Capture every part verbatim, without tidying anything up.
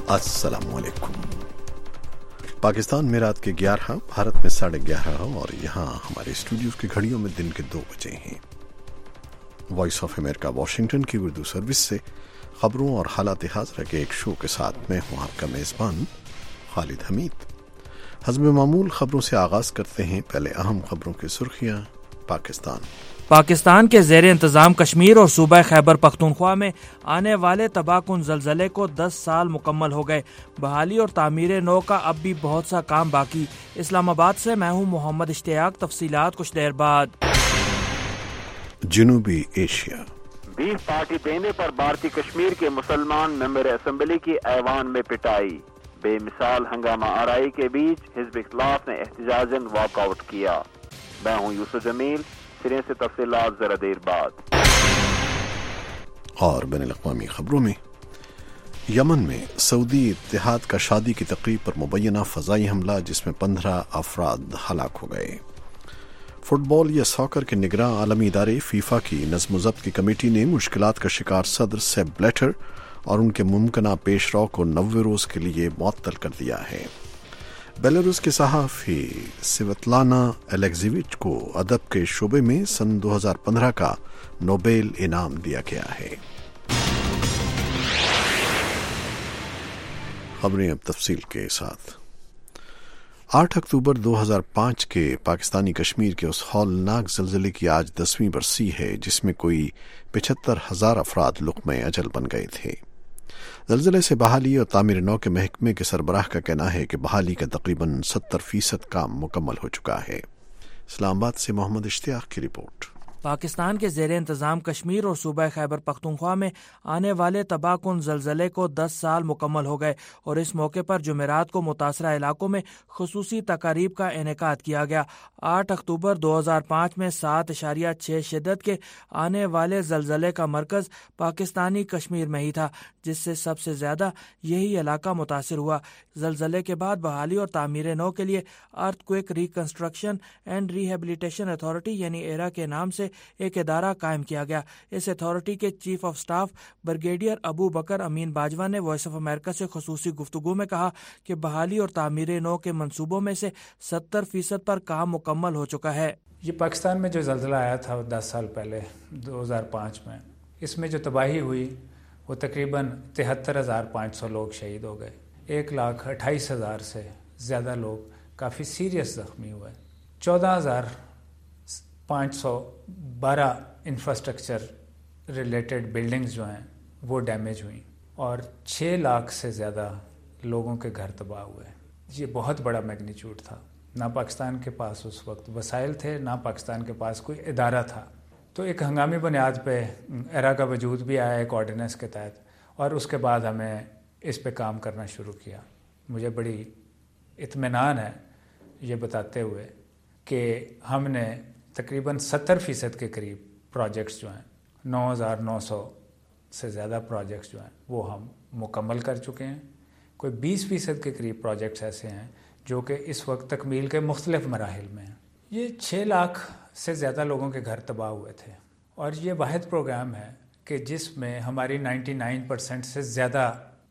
अस्सलाम वालेकुम। पाकिस्तान में रात के ग्यारह, भारत में साढ़े ग्यारह और यहाँ हमारे स्टूडियोज की घड़ियों में दिन के दो बजे हैं। वॉइस ऑफ अमेरिका वाशिंगटन की उर्दू सर्विस से खबरों और हालात हाज़िरा के एक शो के साथ मैं हूँ आपका मेज़बान खालिद हमीद। हज़ब मामूल खबरों से आगाज़ करते हैं। पहले अहम खबरों की सुर्खियाँ। पाकिस्तान पाकिस्तान के ज़ेर इंतज़ाम कश्मीर और सूबा खैबर पख्तूनख्वा में आने वाले तबाहकुन ज़लज़ले को दस साल मुकम्मल हो गए। बहाली और तामीर नौ का अब भी बहुत सा काम बाकी। इस्लामाबाद से मैं हूँ मोहम्मद इश्तियाक। तफसीलात कुछ देर बाद। जनूबी एशिया बीफ पार्टी देने पर भारतीय कश्मीर के मुसलमान मेंबर असेंबली की ऐवान में पिटाई। बेमिसाल हंगामा आराई के बीच हिज़्ब इख्तिलाफ ने एहतजाजन वॉकआउट किया। मैं हूँ यूसुफ जमील। सिरे से तफसीलात जरा देर बाद। और बैनुल अक़वामी खबरों में, यमन में सऊदी इत्तेहाद का शादी की तकरीब पर मुबैना फ़ज़ाई हमला जिसमें पंद्रह अफराद हलाक हो गए। फुटबॉल या सॉकर के निगरां आलमी इदारे फीफा की नज़्म ज़ब्त की कमेटी ने मुश्किलात का शिकार सदर सेप ब्लैटर और उनके मुमकिना पेशराव को नब्बे रोज़ के लिए मुअत्तल कर दिया है। बेलारूस के सहाफ़ी स्वेतलाना एलेक्जेविच को अदब के शोबे में सन दो हज़ार पंद्रह का नोबेल इनाम दिया गया है। खबरें अब तफसील के साथ। आठ अक्टूबर दो हज़ार पाँच के पाकिस्तानी कश्मीर के उस हौलनाक ज़लज़ले की आज दसवीं बरसी है जिसमें कोई पचहत्तर हजार अफराद लुक़्मे अजल बन गए थे। ज़लज़ले से बहाली और तामीर नौ के महकमे के सरबराह का कहना है कि बहाली का तकरीबन सत्तर फीसद काम मुकम्मल हो चुका है। इस्लामाबाद से मोहम्मद इश्तियाक की रिपोर्ट। पाकिस्तान के ज़ेर इंतज़ाम कश्मीर और सूबा खैबर पख्तूनख्वा में आने वाले तबाहकुन ज़लज़ले को दस साल मुकम्मल हो गए और इस मौके पर जुमेरात को मुतासरा इलाकों में खुसूसी तकारीब का इनेकाद किया गया। आठ अक्टूबर दो हज़ार पाँच में सात इशारिया छः शिद्दत के आने वाले ज़लज़ले का मरकज़ पाकिस्तानी कश्मीर में ही था, जिससे सबसे ज़्यादा यही इलाका मुतासिर हुआ। ज़लज़ले के बाद बहाली और तामीर नौ के लिए earthquake reconstruction and rehabilitation authority यानी एरा के नाम से एक इदारा कायम किया गया। इस अथॉरिटी के chief of staff brigadier Abu Bakar Amin Bajwa ने वॉइस ऑफ अमेरिका से खुसूसी गुफ्तगू में कहा कि बहाली और तामीर नौ के मंसूबों में से सत्तर फीसद पर काम मुकम्मल हो चुका है। ये पाकिस्तान में जो ज़लज़ला आया था दस साल पहले दो हज़ार पाँच में, इसमें जो तबाही हुई वो तकरीबन तिहत्तर हज़ार पाँच सौ लोग शहीद हो गए। एक लाख अट्ठाईस हज़ार से ज़्यादा लोग काफ़ी सीरियस ज़ख्मी हुए। चौदह हज़ार पाँच सौ बारह इंफ्रास्ट्रक्चर रिलेटेड बिल्डिंग्स जो हैं वो डैमेज हुई और छः लाख से ज़्यादा लोगों के घर तबाह हुए। ये बहुत बड़ा मैग्नीट्यूड था। ना पाकिस्तान के पास उस वक्त वसाइल थे, ना पाकिस्तान के पास कोई इदारा था। तो एक हंगामी बुनियाद पे एरा का वजूद भी आया एक ऑर्डिनेंस के तहत और उसके बाद हमें इस पे काम करना शुरू किया। मुझे बड़ी इत्मीनान है ये बताते हुए कि हमने तकरीबन सत्तर फ़ीसद के करीब प्रोजेक्ट्स जो हैं, नौ हज़ार नौ सौ से ज़्यादा प्रोजेक्ट्स जो हैं वो हम मुकम्मल कर चुके हैं। कोई बीस फ़ीसद के करीब प्रोजेक्ट्स ऐसे हैं जो कि इस वक्त तकमील के मुख्तलिफ मराहिल में हैं। ये छः लाख से ज़्यादा लोगों के घर तबाह हुए थे और ये वाहिद प्रोग्राम है कि जिसमें हमारी निन्यानवे परसेंट से ज़्यादा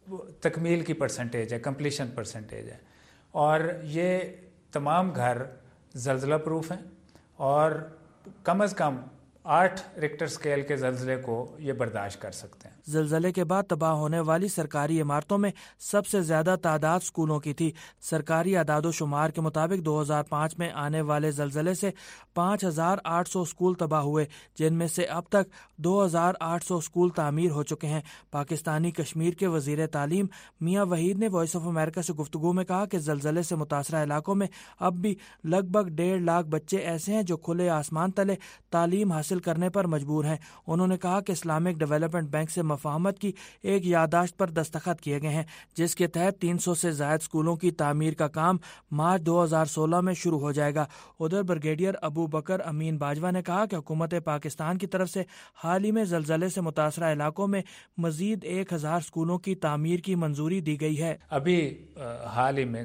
तकमील की परसेंटेज है, कंप्लीशन परसेंटेज है और ये तमाम घर ज़लज़ला प्रूफ हैं और कम अज़ कम आठ रिक्टर स्केल के ज़लज़ले को ये बर्दाश्त कर सकते हैं। ज़लज़ले के बाद तबाह होने वाली सरकारी इमारतों में सबसे ज़्यादा तादाद स्कूलों की थी। सरकारी आदादो शुमार के मुताबिक दो हज़ार पाँच में आने वाले ज़लज़ले से पाँच हज़ार आठ सौ स्कूल तबाह हुए, जिनमें से अब तक दो हज़ार आठ सौ स्कूल तामीर हो चुके हैं। पाकिस्तानी कश्मीर के वज़ीर तालीम मियाँ वहीद ने वॉइस ऑफ अमेरिका से गुफ्तगू में कहा कि ज़लज़ले से मुतासरा इलाकों में अब भी लगभग डेढ़ लाख बच्चे ऐसे हैं जो खुले आसमान तले तालीम हासिल करने पर मजबूर हैं। उन्होंने कहा कि इस्लामिक डेवलपमेंट बैंक से मफाहमत की एक यादाश्त पर दस्तखत किए गए हैं जिसके तहत तीन सौ से ज़ायद स्कूलों की तामीर का काम मार्च दो हज़ार सोलह में शुरू हो जाएगा। उधर ब्रिगेडियर अबू बकर अमीन बाजवा ने कहा कि हुकूमत पाकिस्तान की तरफ से हाल ही में ज़लज़ले से मुतासरा इलाकों में मजीद एक हज़ार स्कूलों की तामीर की मंजूरी दी गई है। अभी हाल ही में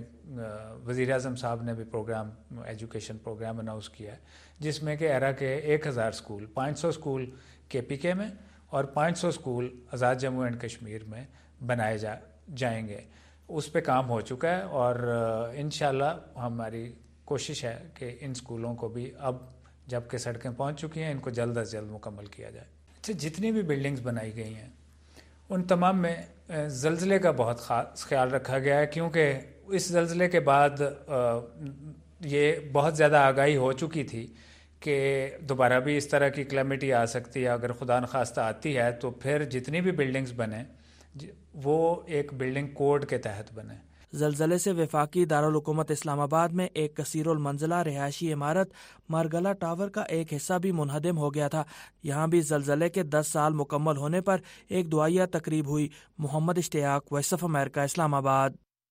वज़ीर आज़म साहब ने भी प्रोग्राम एजुकेशन प्रोग्राम अनाउंस किया है जिसमें कि एरा के एक हज़ार स्कूल, पाँच सौ स्कूल के पी के में और पाँच सौ स्कूल आज़ाद जम्मू एंड कश्मीर में बनाए जा جائیں گے اس پہ کام ہو چکا ہے، اور انشاءاللہ ہماری کوشش ہے کہ ان اسکولوں کو بھی اب جب کہ سڑکیں پہنچ چکی ہیں ان کو جلد از جلد مکمل کیا جائے. اچھا، جتنی بھی بلڈنگز بنائی گئی ہیں ان تمام میں زلزلے کا بہت خاص خیال رکھا گیا ہے، کیونکہ اس زلزلے کے بعد یہ بہت زیادہ آگاہی ہو چکی تھی کہ دوبارہ بھی اس طرح کی کلیمٹی آ سکتی ہے. اگر خدا نخواستہ آتی ہے تو پھر جتنی بھی بلڈنگز بنیں وہ ایک بلڈنگ کوڈ کے تحت بنیں. زلزلے سے وفاقی دارالحکومت اسلام آباد میں ایک کثیر المنزلہ رہائشی عمارت مارگلا ٹاور کا ایک حصہ بھی منہدم ہو گیا تھا. یہاں بھی زلزلے کے دس سال مکمل ہونے پر ایک دعائیہ تقریب ہوئی. محمد اشتیاق، وائس آف امریکہ، اسلام آباد.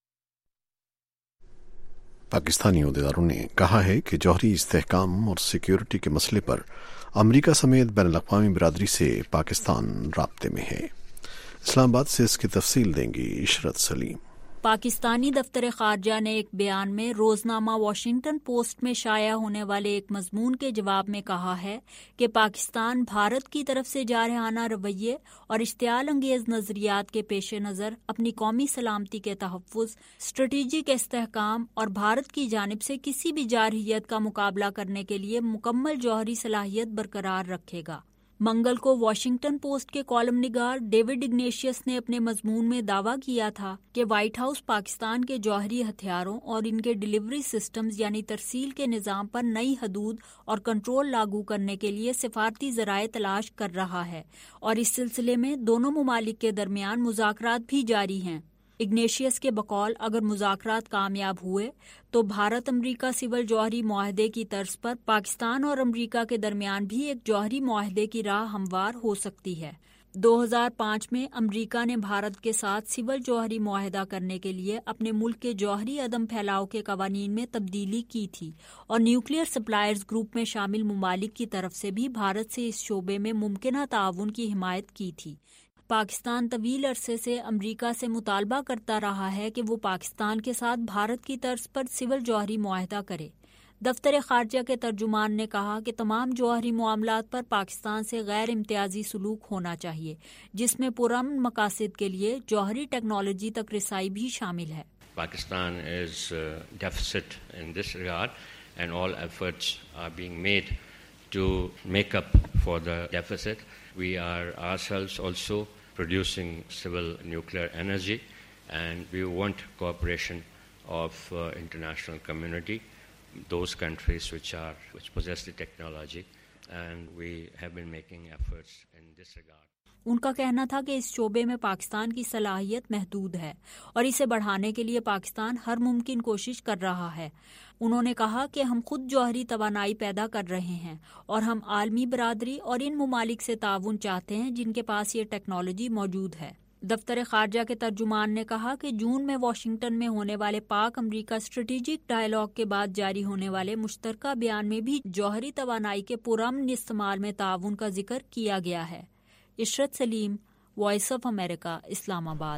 پاکستانی عہدیداروں نے کہا ہے کہ جوہری استحکام اور سیکیورٹی کے مسئلے پر امریکہ سمیت بین الاقوامی برادری سے پاکستان رابطے میں ہے. اسلام آباد سے اس کی تفصیل دیں گی عشرت سلیم. پاکستانی دفتر خارجہ نے ایک بیان میں روزنامہ واشنگٹن پوسٹ میں شائع ہونے والے ایک مضمون کے جواب میں کہا ہے کہ پاکستان بھارت کی طرف سے جارحانہ رویے اور اشتعال انگیز نظریات کے پیش نظر اپنی قومی سلامتی کے تحفظ، اسٹریٹجک استحکام اور بھارت کی جانب سے کسی بھی جارحیت کا مقابلہ کرنے کے لیے مکمل جوہری صلاحیت برقرار رکھے گا. منگل کو واشنگٹن پوسٹ کے کالم نگار ڈیوڈ اگنیشیس نے اپنے مضمون میں دعویٰ کیا تھا کہ وائٹ ہاؤس پاکستان کے جوہری ہتھیاروں اور ان کے ڈیلیوری سسٹمز یعنی ترسیل کے نظام پر نئی حدود اور کنٹرول لاگو کرنے کے لیے سفارتی ذرائع تلاش کر رہا ہے، اور اس سلسلے میں دونوں ممالک کے درمیان مذاکرات بھی جاری ہیں. اگنیشیس کے بقول اگر مذاکرات کامیاب ہوئے تو بھارت امریکہ سول جوہری معاہدے کی طرز پر پاکستان اور امریکہ کے درمیان بھی ایک جوہری معاہدے کی راہ ہموار ہو سکتی ہے. دو ہزار پانچ میں امریکہ نے بھارت کے ساتھ سول جوہری معاہدہ کرنے کے لیے اپنے ملک کے جوہری عدم پھیلاؤ کے قوانین میں تبدیلی کی تھی، اور نیوکلیئر سپلائرز گروپ میں شامل ممالک کی طرف سے بھی بھارت سے اس شعبے میں ممکنہ تعاون کی حمایت کی تھی. پاکستان طویل عرصے سے امریکہ سے مطالبہ کرتا رہا ہے کہ وہ پاکستان کے ساتھ بھارت کی طرز پر سول جوہری معاہدہ کرے. دفتر خارجہ کے ترجمان نے کہا کہ تمام جوہری معاملات پر پاکستان سے غیر امتیازی سلوک ہونا چاہیے، جس میں پرامن مقاصد کے لیے جوہری ٹیکنالوجی تک رسائی بھی شامل ہے. Pakistan is uh, deficit in this regard, and all efforts are being made to make up for the deficit. We are ourselves also producing civil nuclear energy, and we want cooperation of uh, international community, those countries which are which possess the technology, and we have been making efforts in this regard. ان کا کہنا تھا کہ اس شعبے میں پاکستان کی صلاحیت محدود ہے اور اسے بڑھانے کے لیے پاکستان ہر ممکن کوشش کر رہا ہے. انہوں نے کہا کہ ہم خود جوہری توانائی پیدا کر رہے ہیں اور ہم عالمی برادری اور ان ممالک سے تعاون چاہتے ہیں جن کے پاس یہ ٹیکنالوجی موجود ہے. دفتر خارجہ کے ترجمان نے کہا کہ جون میں واشنگٹن میں ہونے والے پاک امریکہ اسٹریٹجک ڈائیلاگ کے بعد جاری ہونے والے مشترکہ بیان میں بھی جوہری توانائی کے پرامن استعمال میں تعاون کا ذکر کیا گیا ہے. عشرت سلیم، وائس آف امریکہ، اسلام آباد.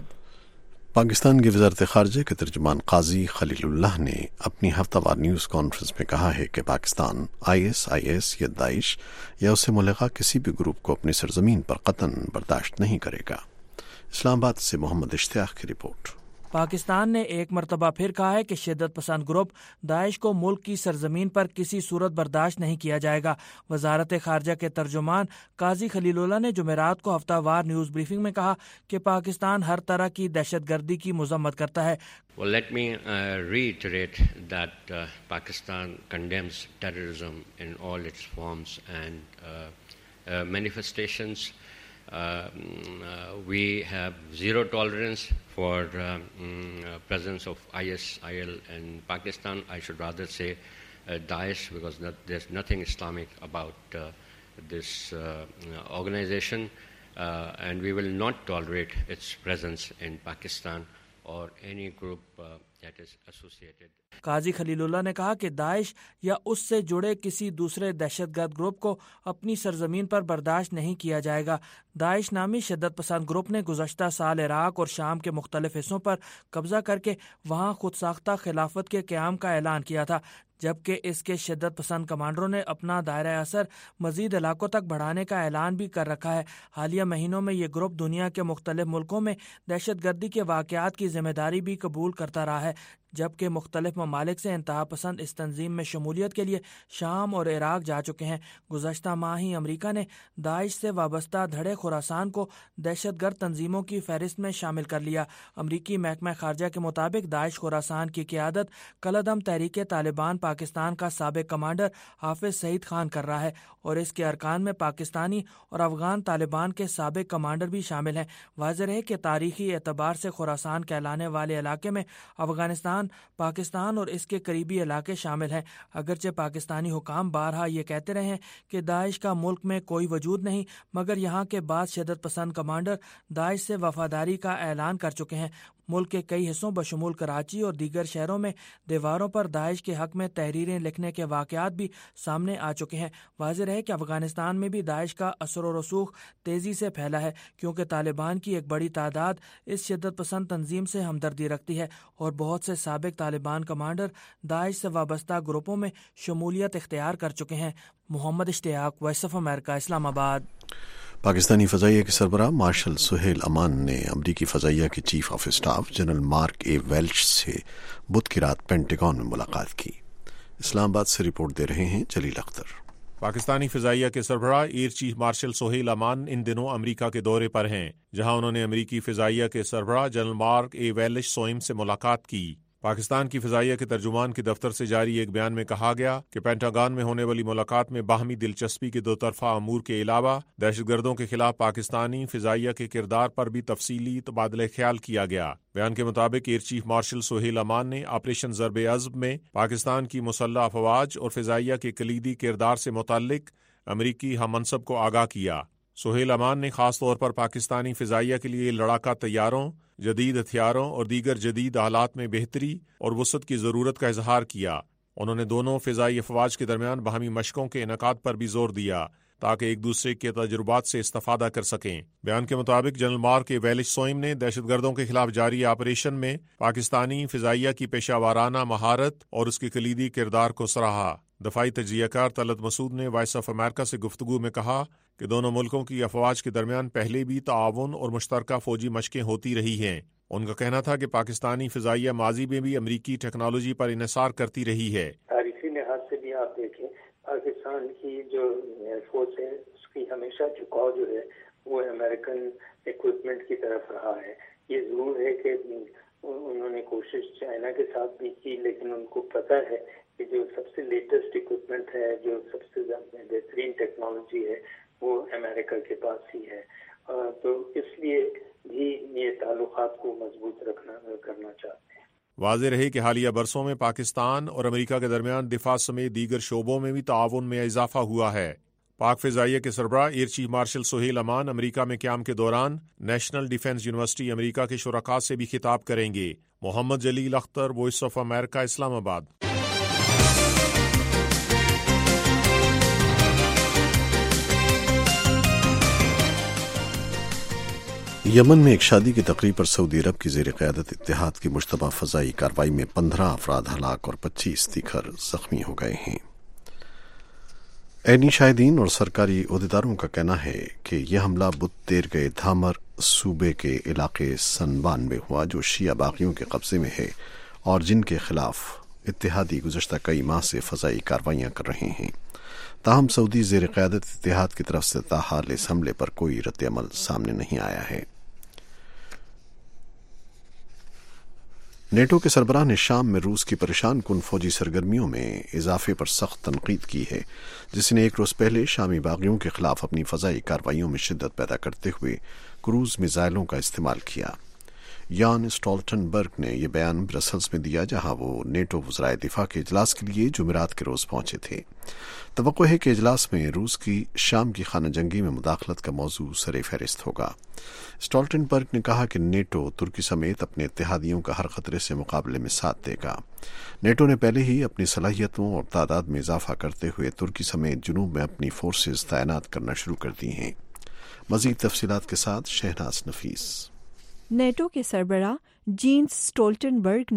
پاکستان کی وزارت خارجہ کے ترجمان قاضی خلیل اللہ نے اپنی ہفتہ وار نیوز کانفرنس میں کہا ہے کہ Pakistan I S I S یا داعش یا اس سے ملحقہ کسی بھی گروپ کو اپنی سرزمین پر قطعاً برداشت نہیں کرے گا. اسلام آباد سے محمد اشتیاق کی رپورٹ. پاکستان نے ایک مرتبہ پھر کہا ہے کہ شدت پسند گروپ داعش کو ملک کی سرزمین پر کسی صورت برداشت نہیں کیا جائے گا. وزارت خارجہ کے ترجمان قاضی خلیل اللہ نے جمعرات کو ہفتہ وار نیوز بریفنگ میں کہا کہ پاکستان ہر طرح کی دہشت گردی کی مذمت کرتا ہے. Well, let me uh, reiterate that uh, Pakistan condemns terrorism in all its forms and uh, uh, manifestations. Uh, uh, we have zero tolerance for um, uh, presence of I S I L in Pakistan. I should rather say uh, Daesh, because not, there's nothing Islamic about uh, this uh, organization, uh, and we will not tolerate its presence in Pakistan or any group uh, that is associated. قاضی خلیل اللہ نے کہا کہ داعش یا اس سے جڑے کسی دوسرے دہشت گرد گروپ کو اپنی سرزمین پر برداشت نہیں کیا جائے گا. داعش نامی شدت پسند گروپ نے گزشتہ سال عراق اور شام کے مختلف حصوں پر قبضہ کر کے وہاں خود ساختہ خلافت کے قیام کا اعلان کیا تھا، جبکہ اس کے شدت پسند کمانڈروں نے اپنا دائرہ اثر مزید علاقوں تک بڑھانے کا اعلان بھی کر رکھا ہے۔ حالیہ مہینوں میں یہ گروپ دنیا کے مختلف ملکوں میں دہشت گردی کے واقعات کی ذمہ داری بھی قبول کرتا رہا ہے، جبکہ مختلف ممالک سے انتہا پسند اس تنظیم میں شمولیت کے لیے شام اور عراق جا چکے ہیں۔ گزشتہ ماہ ہی امریکہ نے داعش سے وابستہ دھڑے خراسان کو دہشت گرد تنظیموں کی فہرست میں شامل کر لیا۔ امریکی محکمہ خارجہ کے مطابق داعش خراسان کی قیادت کالعدم تحریک طالبان پاکستان کا سابق کمانڈر حافظ سعید خان کر رہا ہے، اور اس کے ارکان میں پاکستانی اور افغان طالبان کے سابق کمانڈر بھی شامل ہیں۔ واضح ہے کہ تاریخی اعتبار سے خراسان کہلانے والے علاقے میں افغانستان، پاکستان اور اس کے قریبی علاقے شامل ہیں۔ اگرچہ پاکستانی حکام بارہا یہ کہتے رہے ہیں کہ داعش کا ملک میں کوئی وجود نہیں، مگر یہاں کے بعض شدت پسند کمانڈر داعش سے وفاداری کا اعلان کر چکے ہیں۔ ملک کے کئی حصوں بشمول کراچی اور دیگر شہروں میں دیواروں پر داعش کے حق میں تحریریں لکھنے کے واقعات بھی سامنے آ چکے ہیں۔ واضح ہے کہ افغانستان میں بھی داعش کا اثر و رسوخ تیزی سے پھیلا ہے، کیونکہ طالبان کی ایک بڑی تعداد اس شدت پسند تنظیم سے ہمدردی رکھتی ہے، اور بہت سے سابق طالبان کمانڈر داعش سے وابستہ گروپوں میں شمولیت اختیار کر چکے ہیں۔ محمد اشتیاق، وائس آف امریکہ، اسلام آباد۔ پاکستانی فضائیہ کے سربراہ مارشل سہیل امان نے امریکی فضائیہ کے chief of staff general Mark A Welsh سے بدھ کی رات پینٹاگون میں ملاقات کی۔ اسلام آباد سے رپورٹ دے رہے ہیں جلیل اختر۔ پاکستانی فضائیہ کے سربراہ ایئر چیف مارشل سہیل امان ان دنوں امریکہ کے دورے پر ہیں، جہاں انہوں نے امریکی فضائیہ کے سربراہ جنرل مارک اے ویلچ سوئم سے ملاقات کی۔ پاکستان کی فضائیہ کے ترجمان کے دفتر سے جاری ایک بیان میں کہا گیا کہ پینٹاگون میں ہونے والی ملاقات میں باہمی دلچسپی کے دو طرفہ امور کے علاوہ دہشت گردوں کے خلاف پاکستانی فضائیہ کے کردار پر بھی تفصیلی تبادلہ خیال کیا گیا۔ بیان کے مطابق ایئر چیف مارشل سہیل امان نے آپریشن ضرب عضب میں پاکستان کی مسلح افواج اور فضائیہ کے کلیدی کردار سے متعلق امریکی ہم منصب کو آگاہ کیا۔ سہیل امان نے خاص طور پر پاکستانی فضائیہ کے لیے لڑاکا طیاروں، جدید ہتھیاروں اور دیگر جدید آلات میں بہتری اور وسعت کی ضرورت کا اظہار کیا۔ انہوں نے دونوں فضائی افواج کے درمیان باہمی مشقوں کے انعقاد پر بھی زور دیا تاکہ ایک دوسرے کے تجربات سے استفادہ کر سکیں۔ بیان کے مطابق جنرل مارک اے ویلچ سوئم نے دہشت گردوں کے خلاف جاری آپریشن میں پاکستانی فضائیہ کی پیشہ ورانہ مہارت اور اس کے کلیدی کردار کو سراہا۔ دفاعی تجزیہ کار طلعت مسعود نے وائس آف امریکہ سے گفتگو میں کہا کہ دونوں ملکوں کی افواج کے درمیان پہلے بھی تعاون اور مشترکہ فوجی مشقیں ہوتی رہی ہیں۔ ان کا کہنا تھا کہ پاکستانی فضائیہ ماضی میں بھی امریکی ٹیکنالوجی پر انحصار کرتی رہی ہے۔ تاریخی لحاظ سے بھی آپ دیکھیں، پاکستان کی جو ایئر فورس ہے اس کی ہمیشہ جھکاؤ جو ہے وہ امریکن اکوپمنٹ کی طرف رہا ہے۔ یہ ضرور ہے کہ انہوں نے کوشش چائنا کے ساتھ بھی کی، لیکن ان کو پتہ ہے کہ جو سب سے لیٹسٹ اکوپمنٹ ہے، جو سب سے بہترین ٹیکنالوجی ہے، وہ امریکہ کے پاس ہی ہے۔ تو اس لیے بھی یہ تعلقات کو مضبوط رکھنا کرنا چاہتے ہیں۔ واضح رہے کہ حالیہ برسوں میں پاکستان اور امریکہ کے درمیان دفاع سمیت دیگر شعبوں میں بھی تعاون میں اضافہ ہوا ہے۔ پاک فضائیہ کے سربراہ ایئر چیف مارشل سہیل امان امریکہ میں قیام کے دوران نیشنل ڈیفنس یونیورسٹی امریکہ کے شرکاء سے بھی خطاب کریں گے۔ Muhammad Jalil Akhtar, voice of America, Islamabad. Yemen میں ایک شادی کی تقریب پر سعودی عرب کی زیر قیادت اتحاد کی مشتبہ فضائی کارروائی میں پندرہ افراد ہلاک اور پچیس دیگر زخمی ہو گئے ہیں۔ عینی شاہدین اور سرکاری عہدیداروں کا کہنا ہے کہ یہ حملہ بدھ دیر گئے دھامر صوبے کے علاقے سنبان میں ہوا، جو شیعہ باغیوں کے قبضے میں ہے اور جن کے خلاف اتحادی گزشتہ کئی ماہ سے فضائی کارروائیاں کر رہے ہیں۔ تاہم سعودی زیر قیادت اتحاد کی طرف سے تاحال اس حملے پر کوئی رد عمل سامنے نہیں آیا ہے۔ نیٹو کے سربراہ نے شام میں روس کی پریشان کن فوجی سرگرمیوں میں اضافے پر سخت تنقید کی ہے، جس نے ایک روز پہلے شامی باغیوں کے خلاف اپنی فضائی کارروائیوں میں شدت پیدا کرتے ہوئے کروز میزائلوں کا استعمال کیا۔ یان اسٹولٹنبرگ نے یہ بیان برسلز میں دیا، جہاں وہ نیٹو وزرائے دفاع کے اجلاس کے لیے جمعرات کے روز پہنچے تھے۔ توقع ہے کہ اجلاس میں روس کی شام کی خانہ جنگی میں مداخلت کا موضوع سر فہرست ہوگا۔ اسٹولٹنبرگ نے کہا کہ نیٹو ترکی سمیت اپنے اتحادیوں کا ہر خطرے سے مقابلے میں ساتھ دے گا۔ نیٹو نے پہلے ہی اپنی صلاحیتوں اور تعداد میں اضافہ کرتے ہوئے ترکی سمیت جنوب میں اپنی فورسز تعینات کرنا شروع کر دی ہیں۔ مزید تفصیلات کے ساتھ شہناز نفیس۔ نیٹو کے سربراہ جینس اسٹولٹنبرگ نے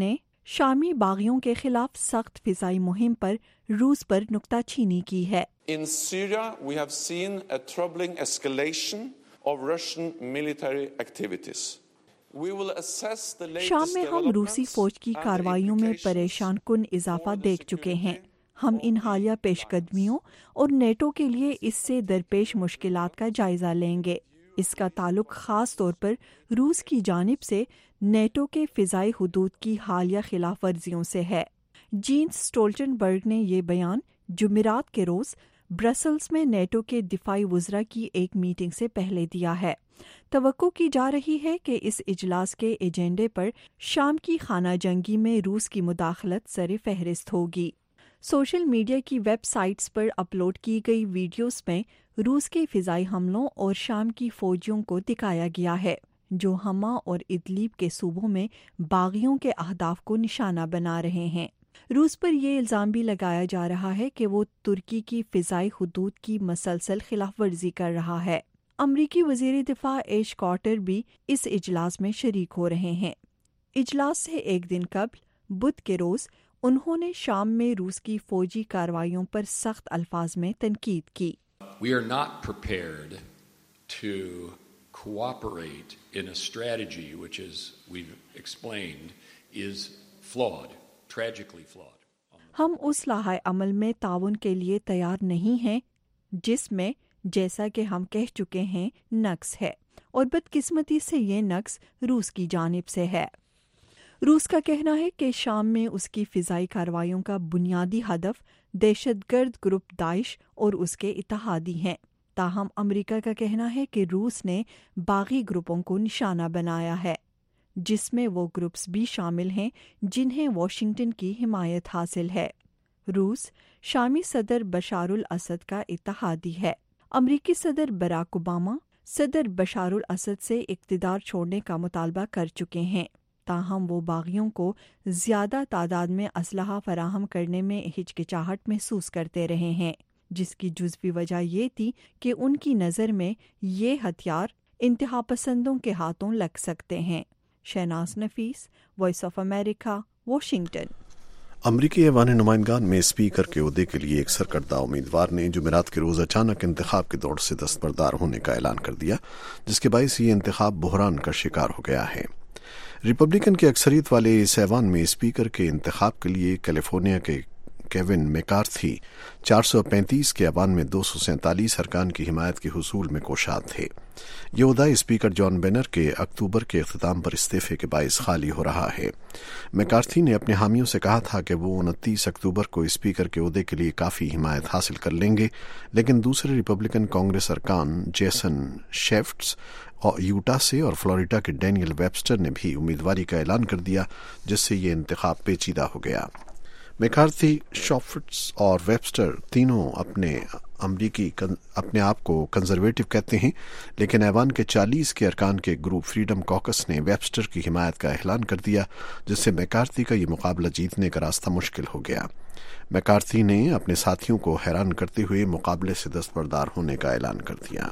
شامی باغیوں کے خلاف سخت فضائی مہم پر روس پر نکتہ چینی کی ہے۔ In Syria, we have seen a troubling escalation of Russian military activities. We will assess the latest شام میں ہم روسی فوج کی کارروائیوں میں پریشان کن اضافہ دیکھ چکے ہیں۔ ہم ان حالیہ پیش قدمیوں اور نیٹو کے لیے اس سے درپیش مشکلات کا جائزہ لیں گے۔ اس کا تعلق خاص طور پر روس کی جانب سے نیٹو کے فضائی حدود کی حالیہ خلاف ورزیوں سے ہے۔ جینس سٹولٹنبرگ نے یہ بیان جمعرات کے روز برسلز میں نیٹو کے دفاعی وزراء کی ایک میٹنگ سے پہلے دیا ہے۔ توقع کی جا رہی ہے کہ اس اجلاس کے ایجنڈے پر شام کی خانہ جنگی میں روس کی مداخلت سر فہرست ہوگی۔ سوشل میڈیا کی ویب سائٹس پر اپلوڈ کی گئی ویڈیوز میں روس کے فضائی حملوں اور شام کی فوجیوں کو دکھایا گیا ہے جو ہما اور ادلیب کے صوبوں میں باغیوں کے اہداف کو نشانہ بنا رہے ہیں۔ روس پر یہ الزام بھی لگایا جا رہا ہے کہ وہ ترکی کی فضائی حدود کی مسلسل خلاف ورزی کر رہا ہے۔ امریکی وزیر دفاع ایش کارٹر بھی اس اجلاس میں شریک ہو رہے ہیں۔ اجلاس سے ایک دن قبل بدھ کے روز انہوں نے شام میں روس کی فوجی کارروائیوں پر سخت الفاظ میں تنقید کی۔ We are not prepared to cooperate in a strategy which, as we've explained, is flawed, tragically flawed. ہم اس لائحہ عمل میں تعاون کے لیے تیار نہیں ہیں جس میں، جیسا کہ ہم کہہ چکے ہیں، نقص ہے، اور بدقسمتی سے یہ نقص روس کی جانب سے ہے۔ روس کا کہنا ہے کہ شام میں اس کی فضائی کارروائیوں کا بنیادی ہدف دہشت گرد گروپ داعش اور اس کے اتحادی ہیں۔ تاہم امریکہ کا کہنا ہے کہ روس نے باغی گروپوں کو نشانہ بنایا ہے، جس میں وہ گروپس بھی شامل ہیں جنہیں واشنگٹن کی حمایت حاصل ہے۔ روس شامی صدر بشار الاسد کا اتحادی ہے۔ امریکی صدر براک اوباما صدر بشار الاسد سے اقتدار چھوڑنے کا مطالبہ کر چکے ہیں، تاہم وہ باغیوں کو زیادہ تعداد میں اسلحہ فراہم کرنے میں ہچکچاہٹ محسوس کرتے رہے ہیں، جس کی جزوی وجہ یہ تھی کہ ان کی نظر میں یہ ہتھیار انتہا پسندوں کے ہاتھوں لگ سکتے ہیں۔ Shahnaz Nafees, voice of America, Washington. امریکی ایوان نمائندگان میں اسپیکر کے عہدے کے لیے ایک سرکردہ امیدوار نے جمعرات کے روز اچانک انتخاب کی دوڑ سے دستبردار ہونے کا اعلان کر دیا، جس کے باعث یہ انتخاب بحران کا شکار ہو گیا ہے۔ ریپبلکن کی اکثریت والے اس ایوان میں اسپیکر کے انتخاب کے لیے کیلیفورنیا کے کیون میکارتھی چار سو پینتیس کے ایوان میں دو سو سینتالیس ارکان کی حمایت کے حصول میں کوشاد تھے۔ یہ عہدہ اسپیکر جان بینر کے اکتوبر کے اختتام پر استعفے کے باعث خالی ہو رہا ہے۔ میکارتھی نے اپنے حامیوں سے کہا تھا کہ وہ انتیس اکتوبر کو اسپیکر کے عہدے کے لیے کافی حمایت حاصل کر لیں گے، لیکن دوسرے ریپبلکن کانگریس ارکان جیسن شیفٹس اور یوٹا سے اور فلوریڈا کے ڈینیل ویبسٹر نے بھی امیدواری کا اعلان کر دیا، جس سے یہ انتخاب پیچیدہ ہو گیا۔ میکارتھی، شیفٹس اور ویبسٹر تینوں اپنے امریکی اپنے آپ کو کنزرویٹو کہتے ہیں، لیکن ایوان کے چالیس کے ارکان کے گروپ فریڈم کوکس نے ویبسٹر کی حمایت کا اعلان کر دیا، جس سے میکارتھی کا یہ مقابلہ جیتنے کا راستہ مشکل ہو گیا۔ میکارتھی نے اپنے ساتھیوں کو حیران کرتے ہوئے مقابلے سے دستبردار ہونے کا اعلان کر دیا۔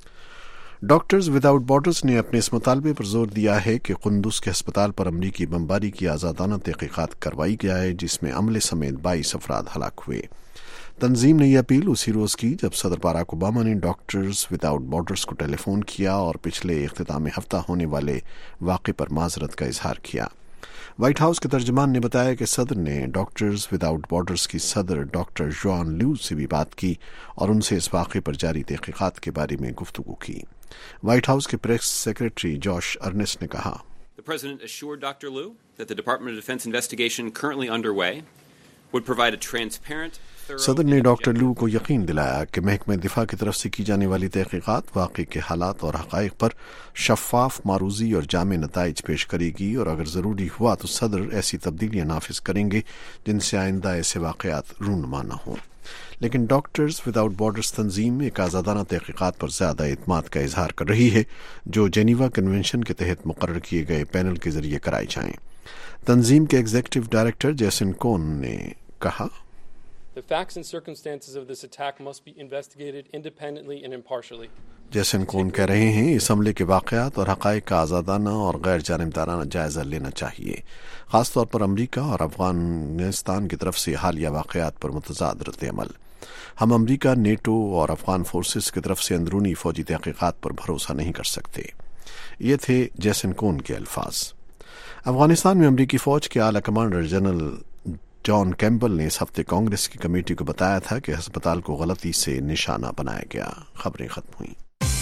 ڈاکٹرز وداؤٹ بارڈرز نے اپنے اس مطالبے پر زور دیا ہے کہ قندوز کے ہسپتال پر امریکی بمباری کی آزادانہ تحقیقات کروائی جائے، جس میں عملے سمیت بائیس افراد ہلاک ہوئے۔ تنظیم نے یہ اپیل اسی روز کی جب صدر باراک اوباما نے ڈاکٹرز وداؤٹ بارڈرز کو ٹیلی فون کیا اور پچھلے اختتام ہفتہ ہونے والے واقعے پر معذرت کا اظہار کیا۔ وائٹ ہاؤس کے ترجمان نے بتایا کہ صدر نے ڈاکٹرز وداؤٹ بارڈرز کی صدر ڈاکٹر جوان لیو سے بھی بات کی اور ان سے اس واقعے پر جاری تحقیقات کے بارے میں گفتگو کی۔ وائٹ ہاؤس کے پریس سیکریٹری جوش ارنسٹ نے کہا، The President assured Doctor Liu that the Department of Defense investigation currently underway would provide a transparent صدر نے ڈاکٹر لو کو یقین دلایا کہ محکمہ دفاع کی طرف سے کی جانے والی تحقیقات واقعے کے حالات اور حقائق پر شفاف، معروضی اور جامع نتائج پیش کرے گی، اور اگر ضروری ہوا تو صدر ایسی تبدیلیاں نافذ کریں گے جن سے آئندہ ایسے واقعات رونما نہ ہوں۔ لیکن ڈاکٹرز وداؤٹ بارڈرز تنظیم ایک آزادانہ تحقیقات پر زیادہ اعتماد کا اظہار کر رہی ہے جو جنیوا کنونشن کے تحت مقرر کیے گئے پینل کے ذریعے کرائی جائیں۔ تنظیم کے ایگزیکٹو ڈائریکٹر جیسن کون نے کہا، The facts and circumstances of this attack must be investigated independently and impartially. जैसन कौन कह रहे हैं इस हमले के वाक़यात और हक़ाइक़ का आज़ादाना और गैर जानिबदाराना जायज़ा लेना चाहिए, ख़ास तौर पर अमरीका और अफ़गानिस्तान की तरफ से हालिया वाक़यात पर मुतज़ाद रद्द-ए-अमल। हम अमरीका, नेटो और अफ़गान फोर्सेस की तरफ से अंदरूनी फ़ौजी तहक़ीक़ात पर भरोसा नहीं कर सकते। ये थे जैसन कौन के अल्फाज। अफ़गानिस्तान में अमरीकी फ़ौज के आला कमांडर जनरल जॉन कैम्पबेल ने इस हफ्ते कांग्रेस की कमेटी को बताया था कि अस्पताल को गलती से निशाना बनाया गया। खबरें ख़त्म हुई।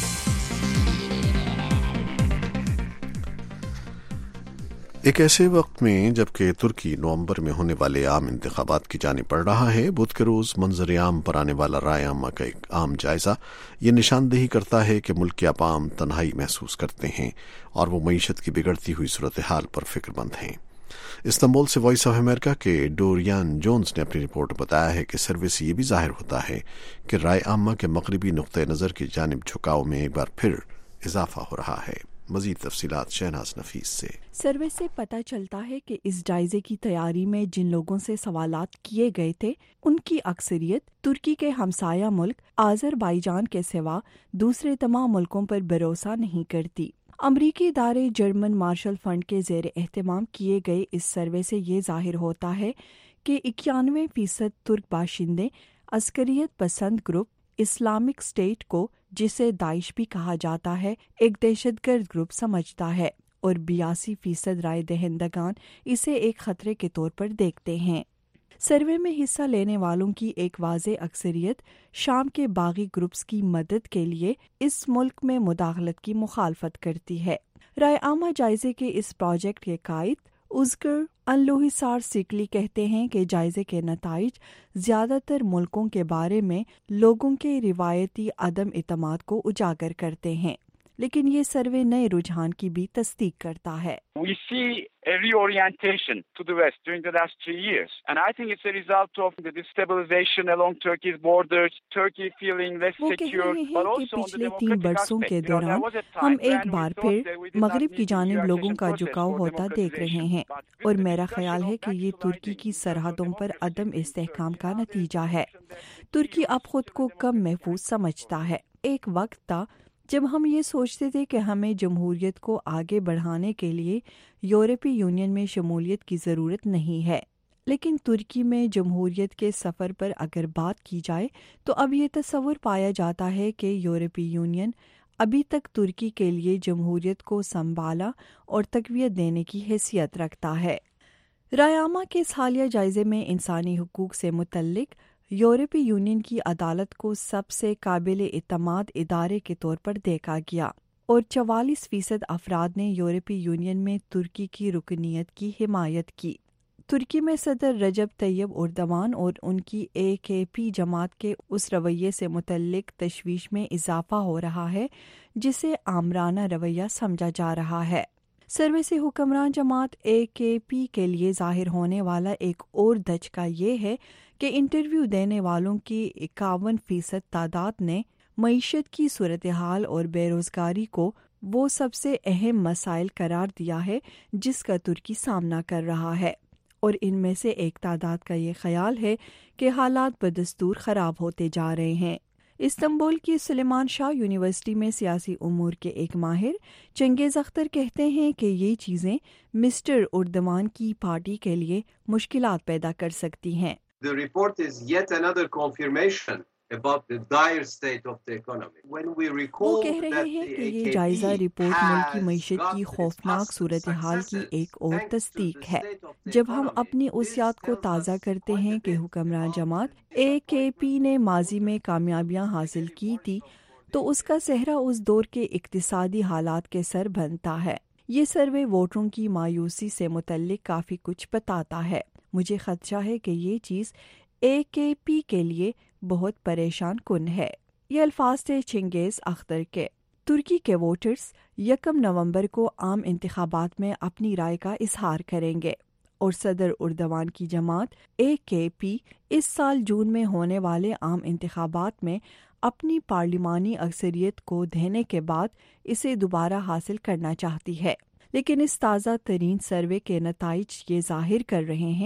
एक ऐसे वक्त में जबकि तुर्की नवंबर में होने वाले आम इंतखाबात की जानिब बढ़ रहा है, बुध के रोज़ मंजर आम पर आने वाला राय आमा का एक आम जायज़ा ये निशानदेही करता है कि मुल्क के अवाम तन्हाई महसूस करते हैं और वो मईशत की बिगड़ती हुई सूरत हाल पर फिक्रमंद हैं। इस्तांबुल से वॉइस ऑफ अमेरिका के डोरियान जोन्स ने अपनी रिपोर्ट में बताया है कि सर्वे से ये भी जाहिर होता है कि राय आमा के मगरबी नुक्ते नज़र की जानिब झुकाव में एक बार फिर इजाफा हो रहा है। मजीद तफसीलात शहनाज नफीस से। सर्वे से पता चलता है कि इस जायजे की तैयारी में जिन लोगों से सवालात किए गए थे उनकी अक्सरियत तुर्की के हमसाया मुल्क आज़रबाईजान के सिवा दूसरे तमाम मुल्कों पर भरोसा नहीं करती। अमरीकी इदारे जर्मन मार्शल फंड के ज़ेर एहतमाम किए गए इस सर्वे से ये जाहिर होता है कि इक्यानवे फीसद तुर्क बाशिंदे अस्करियत पसंद ग्रुप इस्लामिक स्टेट को, जिसे दाइश भी कहा जाता है, एक दहशतगर्द ग्रुप समझता है और बियासी फीसद राय दहिंदगान इसे एक खतरे के तौर पर देखते हैं। सर्वे में हिस्सा लेने वालों की एक वाज़े अक्सरियत शाम के बागी ग्रुप्स की मदद के लिए इस मुल्क में मुदाखलत की मुखालफत करती है। राय आमा जायजे के इस प्रोजेक्ट के कायद उज़गर अनलोहिसार सिकली कहते हैं कि जायजे के नताइज ज़्यादातर मुल्कों के बारे में लोगों के रिवायती अदम इतमाद को उजागर करते हैं, लेकिन ये सर्वे नए रुझान की भी तस्दीक करता है। We see a reorientation to the west during the last three years, and I think it's a result of the destabilization along Turkey's borders, Turkey feeling less secure, but also on the democratic aspect. के दौरान हम एक बार फिर मगरिब की जानिब लोगों का झुकाव होता देख रहे हैं और मेरा ख्याल है कि ये तुर्की की सरहदों पर अदम इस्तेहकाम का नतीजा है। तुर्की अब खुद को कम महफूज समझता है। एक वक्त था जब हम ये सोचते थे कि हमें जमहूरियत को आगे बढ़ाने के लिए यूरोपीय यूनियन में शमूलियत की ज़रूरत नहीं है, लेकिन तुर्की में जमहूरियत के सफ़र पर अगर बात की जाए तो अब ये तस्वुर पाया जाता है कि यूरोपीय यूनियन अभी तक तुर्की के लिए जमहूरियत को संभाला और तक़वियत देने की हैसियत रखता है। राय आमा के इस हालिया जायजे में इंसानी हुकूक से मुतल्लिक यूरोपीय यूनियन की अदालत को सबसे काबिल इत्तमाद इदारे के तौर पर देखा गया और चवालीस फीसद अफराद ने यूरोपीय यूनियन में तुर्की की रुकनीत की हिमायत की। तुर्की में सदर रजब तैयब उर्दवान और उनकी ए के पी जमात के उस रवैये से मुतल्लिक तशवीश में इजाफा हो रहा है जिसे आमराना रवैया समझा जा रहा है। सर्वे से हुक्मरान जमात ए के पी के लिए जाहिर होने वाला एक और दचका ये है कि इंटरव्यू देने वालों की इक्यावन फीसद तादाद ने मईशत की सूरत हाल और बेरोजगारी को वो सबसे अहम मसाइल करार दिया है जिसका तुर्की सामना कर रहा है, और इनमें से एक तादाद का ये ख्याल है कि हालात बदस्तूर ख़राब होते जा रहे हैं। इस्तांबुल की सुलेमान शाह यूनिवर्सिटी में सियासी उमूर के एक माहिर चंगेज़ अख्तर कहते हैं कि ये चीज़ें मिस्टर उर्दवान की पार्टी के लिए मुश्किलात पैदा कर सकती हैं। The report is yet another confirmation about the dire state of the economy. When we recall वो कह रहे हैं कि ये जायजा रिपोर्ट मुल्क की मईशत की खौफनाक सूरत हाल की एक और तस्दीक है। जब हम अपनी उस याद को ताज़ा करते हैं कि हुक्मरान जमात ए के पी ने माजी में कामयाबियां हासिल की थी, तो उसका सेहरा उस दौर के इक्तिसादी हालात के सर बनता है। ये सर्वे वोटरों की मायूसी से मुतल्लिक काफ़ी कुछ बताता है। मुझे खदशा है कि ये चीज़ ए के पी के लिए बहुत परेशान कुन है। ये अल्फाज थे चंगेज़ अख्तर के। तुर्की के वोटर्स यकम नवंबर को आम इंतखाबात में अपनी राय का इजहार करेंगे और सदर उर्दवान की जमात ए के पी इस साल जून में होने वाले आम इंतखाबात में अपनी पार्लिमानी अक्सरियत को देने के बाद इसे दोबारा हासिल करना चाहती है, लेकिन इस ताज़ा तरीन सर्वे के नताइज ये जाहिर कर रहे हैं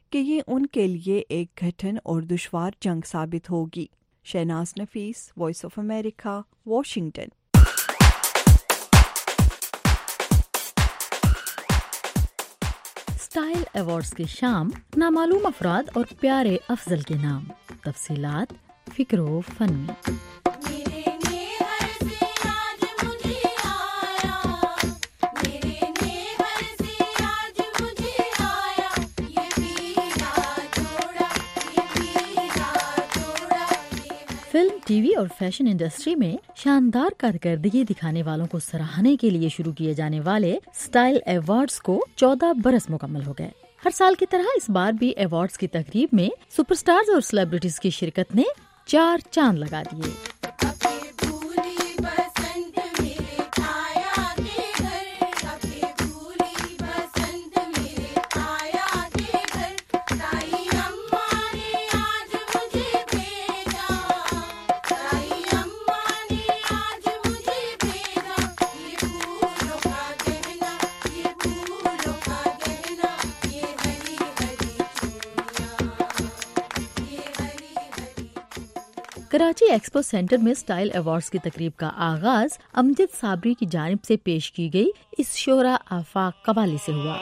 کہ یہ ان کے لیے ایک گھٹن اور دشوار جنگ ثابت ہوگی۔ Shahnaz Nafees, voice of America, Washington. Style awards کی شام، نامعلوم افراد اور پیارے افضل کے نام، تفصیلات فکر و فن میں۔ فلم، ٹی وی اور فیشن انڈسٹری میں شاندار کارکردگی دکھانے والوں کو سراہنے کے لیے شروع کیے جانے والے اسٹائل ایوارڈز کو چودہ برس مکمل ہو گئے۔ ہر سال کی طرح اس بار بھی ایوارڈز کی تقریب میں سپر اسٹارز اور سیلیبریٹیز کی شرکت نے چار چاند لگا دیے۔ کراچی ایکسپو سینٹر میں اسٹائل ایوارڈز کی تقریب کا آغاز امجد صابری کی جانب سے پیش کی گئی اس شعرا آفاق قوالی سے ہوا۔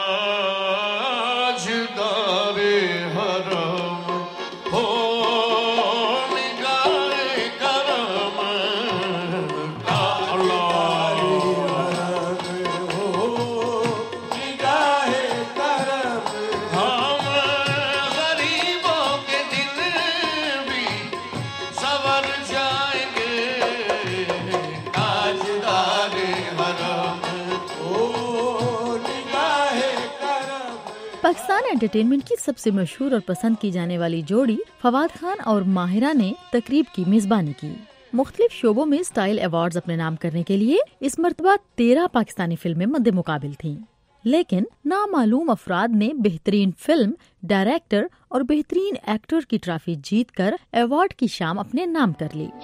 پاکستان انٹرٹینمنٹ کی سب سے مشہور اور پسند کی جانے والی جوڑی فواد خان اور ماہرہ نے تقریب کی میزبانی کی۔ مختلف شعبوں میں اسٹائل ایوارڈز اپنے نام کرنے کے لیے اس مرتبہ تیرہ پاکستانی فلمیں مد مقابل تھیں، لیکن نامعلوم افراد نے بہترین فلم، ڈائریکٹر اور بہترین ایکٹر کی ٹرافی جیت کر ایوارڈ کی شام اپنے نام کر لی۔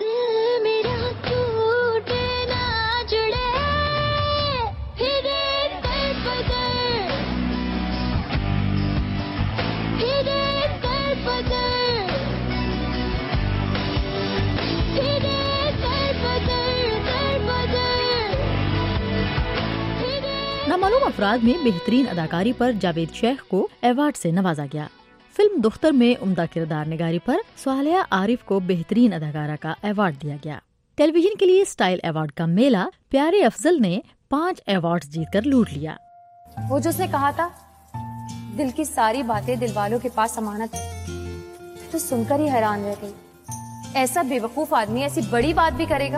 نامعلوم افراد میں بہترین اداکاری پر جاوید شیخ کو ایوارڈ سے نوازا گیا۔ فلم دختر میں عمدہ کردار نگاری پر صالحہ عارف کو بہترین اداکارہ کا ایوارڈ دیا گیا۔ ٹیلی ویژن کے لیے اسٹائل ایوارڈ کا میلہ پیارے افضل نے پانچ ایوارڈز جیت کر لوٹ لیا۔ وہ جو اس نے کہا تھا دل کی ساری باتیں دل والوں کے پاس امانت ہے، تو سن کر ہی حیران رہ گئی۔ ایسا بے وقوف آدمی ایسی بڑی بات بھی کرے گا؟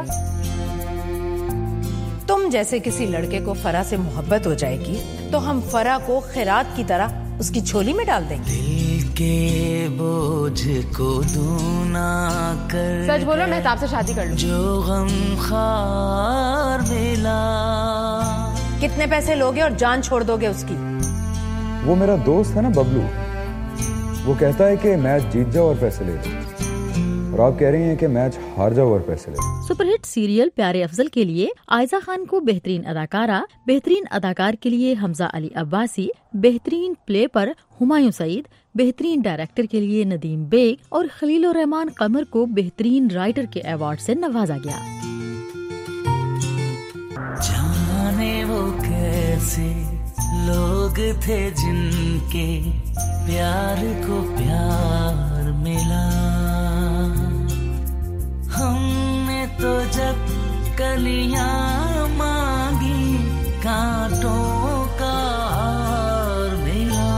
تم جیسے کسی لڑکے کو فرح سے محبت ہو جائے گی تو ہم فرح کو خیرات کی طرح اس کی جھولی میں ڈال دیں گے۔ دل کے بوجھ کو دونا کر سچ بولو، میں آپ سے شادی کر لوں۔ جو غم خار ملا۔ کتنے پیسے لوگے اور جان چھوڑ دو گے اس کی؟ وہ میرا دوست ہے نا ببلو، وہ کہتا ہے کہ میچ جیت جاؤ اور پیسے لے جاؤ، اور آپ کہہ رہی ہیں کہ میچ ہار جاؤ اور پیسے لے۔ سپر ہٹ سیریل پیارے افضل کے لیے عائزہ خان کو بہترین اداکارہ، بہترین اداکار کے لیے حمزہ علی عباسی، بہترین پلے پر ہمایوں سعید، بہترین ڈائریکٹر کے لیے ندیم بیگ اور خلیل الرحمان قمر کو بہترین رائٹر کے ایوارڈ سے نوازا گیا۔ جانے وہ کیسے لوگ تھے جن کے پیار کو پیار ملا، ہم نے تو جب کلیاں مانگی کانٹوں کا ہار ملا۔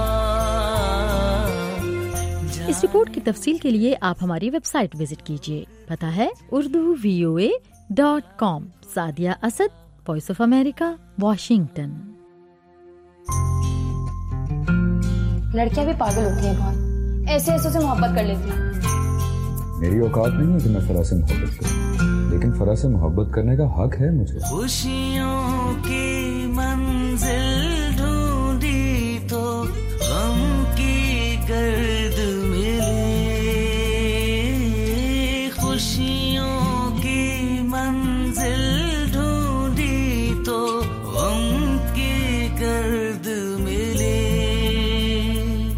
اس رپورٹ کی تفصیل کے لیے آپ ہماری ویب سائٹ وزٹ کیجیے، پتہ ہے Urdu V O A dot com. Saadia Asad, voice of America, Washington. لڑکیاں بھی پاگل ہوتی ہیں بہت، ایسے ایسے سے محبت کر لیتی ہیں۔ میری اوقات نہیں ہے کہ میں فرح سے محبت کروں، لیکن فرح سے محبت کرنے کا حق ہے مجھے۔ خوشیوں کی منزل ڈھونڈی تو غم کی گرد ملے، خوشیوں کی منزل ڈھونڈی تو غم کی گرد ملے۔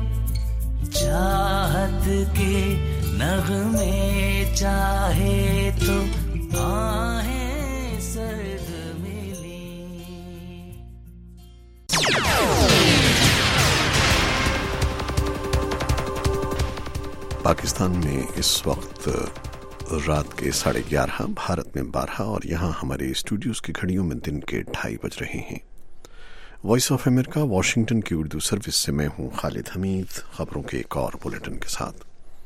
चाहे तो आहें सर्द मिली। पाकिस्तान में इस वक्त रात के साढ़े ग्यारह, भारत में बारह और यहाँ हमारे स्टूडियोज की घड़ियों में दिन के ढाई बज रहे हैं। वॉइस ऑफ अमेरिका वाशिंगटन की उर्दू सर्विस से मैं हूँ खालिद हमीद। खबरों के एक और बुलेटिन के साथ।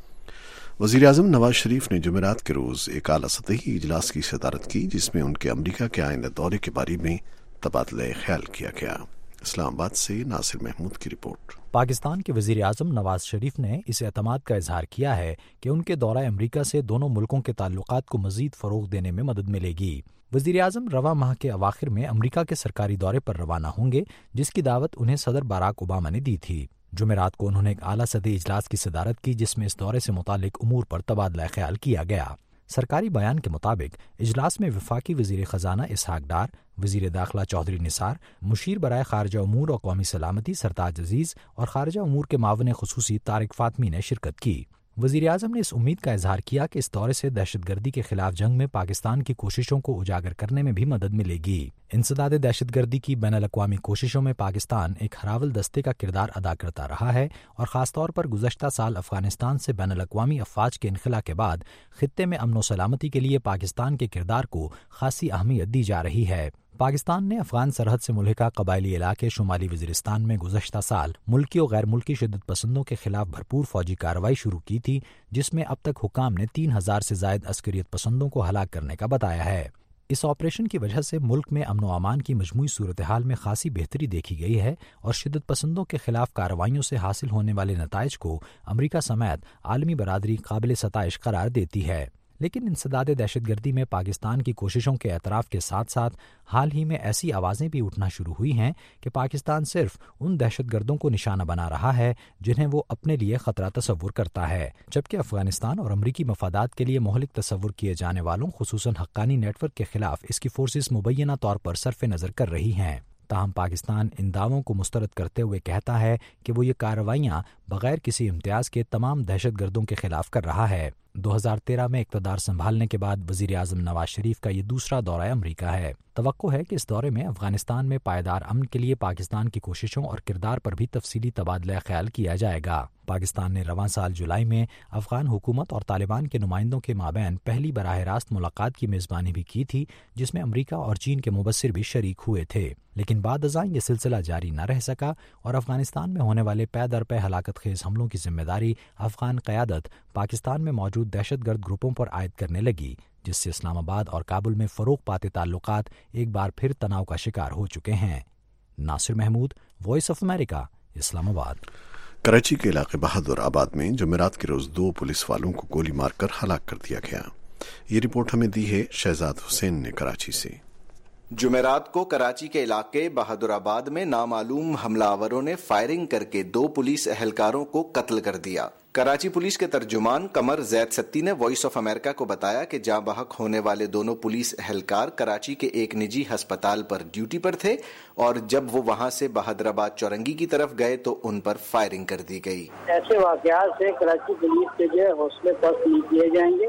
वज़ीर आज़म नवाज शरीफ ने जुमेरात के रोज़ एक आला सतही इजलास की सदारत की, जिसमें उनके अमरीका के आइंदा दौरे के बारे में तबादला ख्याल किया गया। इस्लामाबाद से नासिर महमूद की रिपोर्ट। पाकिस्तान के वज़ीर आज़म नवाज शरीफ ने इस एतमाद का इजहार किया है कि उनके दौरा अमरीका से दोनों मुल्कों के ताल्लुकात को मज़ीद फ़रोग़ देने में मदद मिलेगी। वज़ीर आज़म रवा माह के अवाखिर में अमरीका के सरकारी दौरे पर रवाना होंगे, जिसकी दावत उन्हें सदर बराक ओबामा ने दी थी। जुमेरात को उन्होंने एक आला सतही इजलास की सदारत की, जिसमें इस दौरे से मुतालिक उमूर पर तबादला ख्याल किया गया। सरकारी बयान के मुताबिक इजलास में वफाकी वज़ीर ख़जाना इसहाक डार, वज़ीर दाखिला चौधरी निसार, मुशीर बराए खारजा उमूर और कौमी सलामती सरताज अजीज़ और खारजा उमूर के मावन खुसूसी तारिक फातमी ने शिरकत की। वज़ीर आज़म ने इस उम्मीद का इजहार किया कि इस दौरे से दहशतगर्दी के खिलाफ जंग में पाकिस्तान की कोशिशों को उजागर करने में भी मदद मिलेगी। इंसदाद दहशतगर्दी की बैनुल अक़वामी कोशिशों में पाकिस्तान एक हरावल दस्ते का किरदार अदा करता रहा है और ख़ासतौर पर गुज़श्ता साल अफ़गानिस्तान से बैनुल अक़वामी अफ़वाज के इनखला के बाद ख़ित्ते में अमन व सलामती के लिए पाकिस्तान के किरदार को खासी अहमियत दी जा रही है। पाकिस्तान ने अफगान सरहद से मुल्हिका कबायली इलाके शुमाली वज़ीरिस्तान में गुज़श्ता साल मुल्की और गैर मुल्की शिद्दत पसंदों के खिलाफ भरपूर फौजी कार्रवाई शुरू की थी, जिसमें अब तक हुकाम ने तीन हजार से जायद अस्करियत पसंदों को हलाक करने का बताया है। इस ऑपरेशन की वजह से मुल्क में अमन व अमान की मजमूई सूरत हाल में खासी बेहतरी देखी गई है और शिद्दत पसंदों के खिलाफ कार्रवाइयों से हासिल होने वाले नताइज को अमरीका समेत आलमी बरादरी काबिल सताइश करार देती है। लेकिन इंसदाद दहशतगर्दी में पाकिस्तान की कोशिशों के एतराफ़ के साथ साथ हाल ही में ऐसी आवाज़ें भी उठना शुरू हुई हैं कि पाकिस्तान सिर्फ उन दहशतगर्दों को निशाना बना रहा है जिन्हें वो अपने लिए ख़तरा तस्वुर करता है, जबकि अफ़गानिस्तान और अमरीकी मफादात के लिए मोहलिक तस्वुर किए जाने वालों खुसूसन हक्कानी नेटवर्क के खिलाफ इसकी फोर्सेस मुबैना तौर पर सरफ नज़र कर रही हैं। ताहम पाकिस्तान इन दावों को मुस्तरद करते हुए कहता है कि वो ये कार्रवाइयाँ बग़ैर किसी इम्तियाज़ के तमाम दहशतगर्दों के खिलाफ कर रहा है। दो हज़ार तेरह में इक़्तिदार संभालने के बाद वज़ीर आज़म नवाज शरीफ का ये दूसरा दौरा अमरीका है। तवक्को है कि इस दौरे में अफ़गानिस्तान में पायदार अमन के लिए पाकिस्तान की कोशिशों और किरदार पर भी तफसीली तबादला ख्याल किया जाएगा। पाकिस्तान ने रवां साल जुलाई में अफ़गान हुकूमत और तालिबान के नुमाइंदों के माबैन पहली बराह रास्त मुलाकात की मेज़बानी भी की थी, जिसमें अमरीका और चीन के मुबस्सिर भी शरीक हुए थे। लेकिन बाद अज़ां ये सिलसिला जारी न रह सका और अफ़गानिस्तान में होने वाले पै दर पै हलाकत खेज हमलों की जिम्मेदारी अफ़गान क़यादत पाकिस्तान में मौजूद दहशतगर्द ग्रुपों पर आयद करने लगी, जिससे इस्लामाबाद और काबुल में फ़रोग़ पाते ताल्लुकात एक बार फिर तनाव का शिकार हो चुके हैं। Nasir Mahmood, voice of America, Islamabad. Karachi के इलाके बहादुर आबाद में जुमेरात के रोज़ दो पुलिस वालों को गोली मारकर हलाक कर दिया गया। ये रिपोर्ट हमें दी है शहजाद हुसैन ने कराची से। जुमेरात को कराची के इलाके बहादुराबाद में नामालूम हमलावरों ने फायरिंग करके दो पुलिस एहलकारों को कत्ल कर दिया। कराची पुलिस के तर्जुमान कमर जैद सत्ती ने वॉइस ऑफ अमेरिका को बताया कि जाँ बहक होने वाले दोनों पुलिस एहलकार कराची के एक निजी अस्पताल पर ड्यूटी पर थे और जब वो वहां से बहादुराबाद चौरंगी की तरफ गए तो उन पर फायरिंग कर दी गई। ऐसे वाकयात से कराची पुलिस के जो है हौसले पस्त नहीं किए जाएंगे।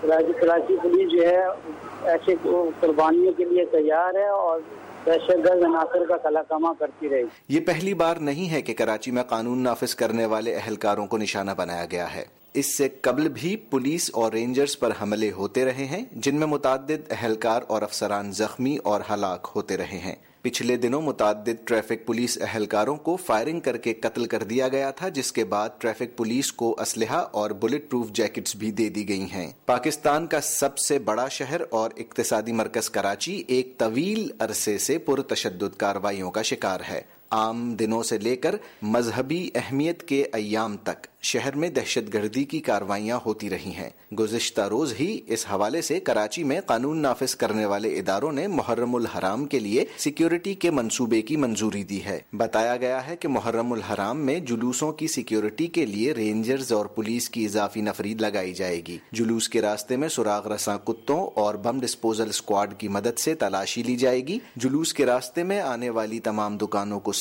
कराची पुलिस जो है ऐसे कुर्बानियों के लिए तैयार है और दहशतगर्द अनासर का कलाकमा करती रही। ये पहली बार नहीं है कि कराची में कानून नाफिज करने वाले एहलकारों को निशाना बनाया गया है। इससे कबल भी पुलिस और रेंजर्स पर हमले होते रहे हैं, जिनमें मुताद्दिद एहलकार और अफसरान जख्मी और हलाक होते रहे हैं। पिछले दिनों मुताद्दिद ट्रैफिक पुलिस एहलकारों को फायरिंग करके कत्ल कर दिया गया था, जिसके बाद ट्रैफिक पुलिस को असलहा और बुलेट प्रूफ जैकेट्स भी दे दी गई हैं। पाकिस्तान का सबसे बड़ा शहर और इक्तिसादी मरकज कराची एक तवील अरसे से पुरतशद्दुद कार्रवाइयों का शिकार है। आम दिनों से लेकर मजहबी अहमियत के अय्याम तक शहर में दहशतगर्दी की कार्रवाइयां होती रही हैं। गुज़िश्ता रोज ही इस हवाले से कराची में कानून नाफिज करने वाले इदारों ने मुहर्रमुल हराम के लिए सिक्योरिटी के मंसूबे की मंजूरी दी है। बताया गया है कि मुहर्रमुल हराम में जुलूसों की सिक्योरिटी के लिए रेंजर्स और पुलिस की इजाफी नफरीद लगाई जाएगी। जुलूस के रास्ते में सुराग रसां कुत्तों और बम डिस्पोजल स्क्वाड की मदद से तलाशी ली जाएगी। जुलूस के रास्ते में आने वाली तमाम दुकानों को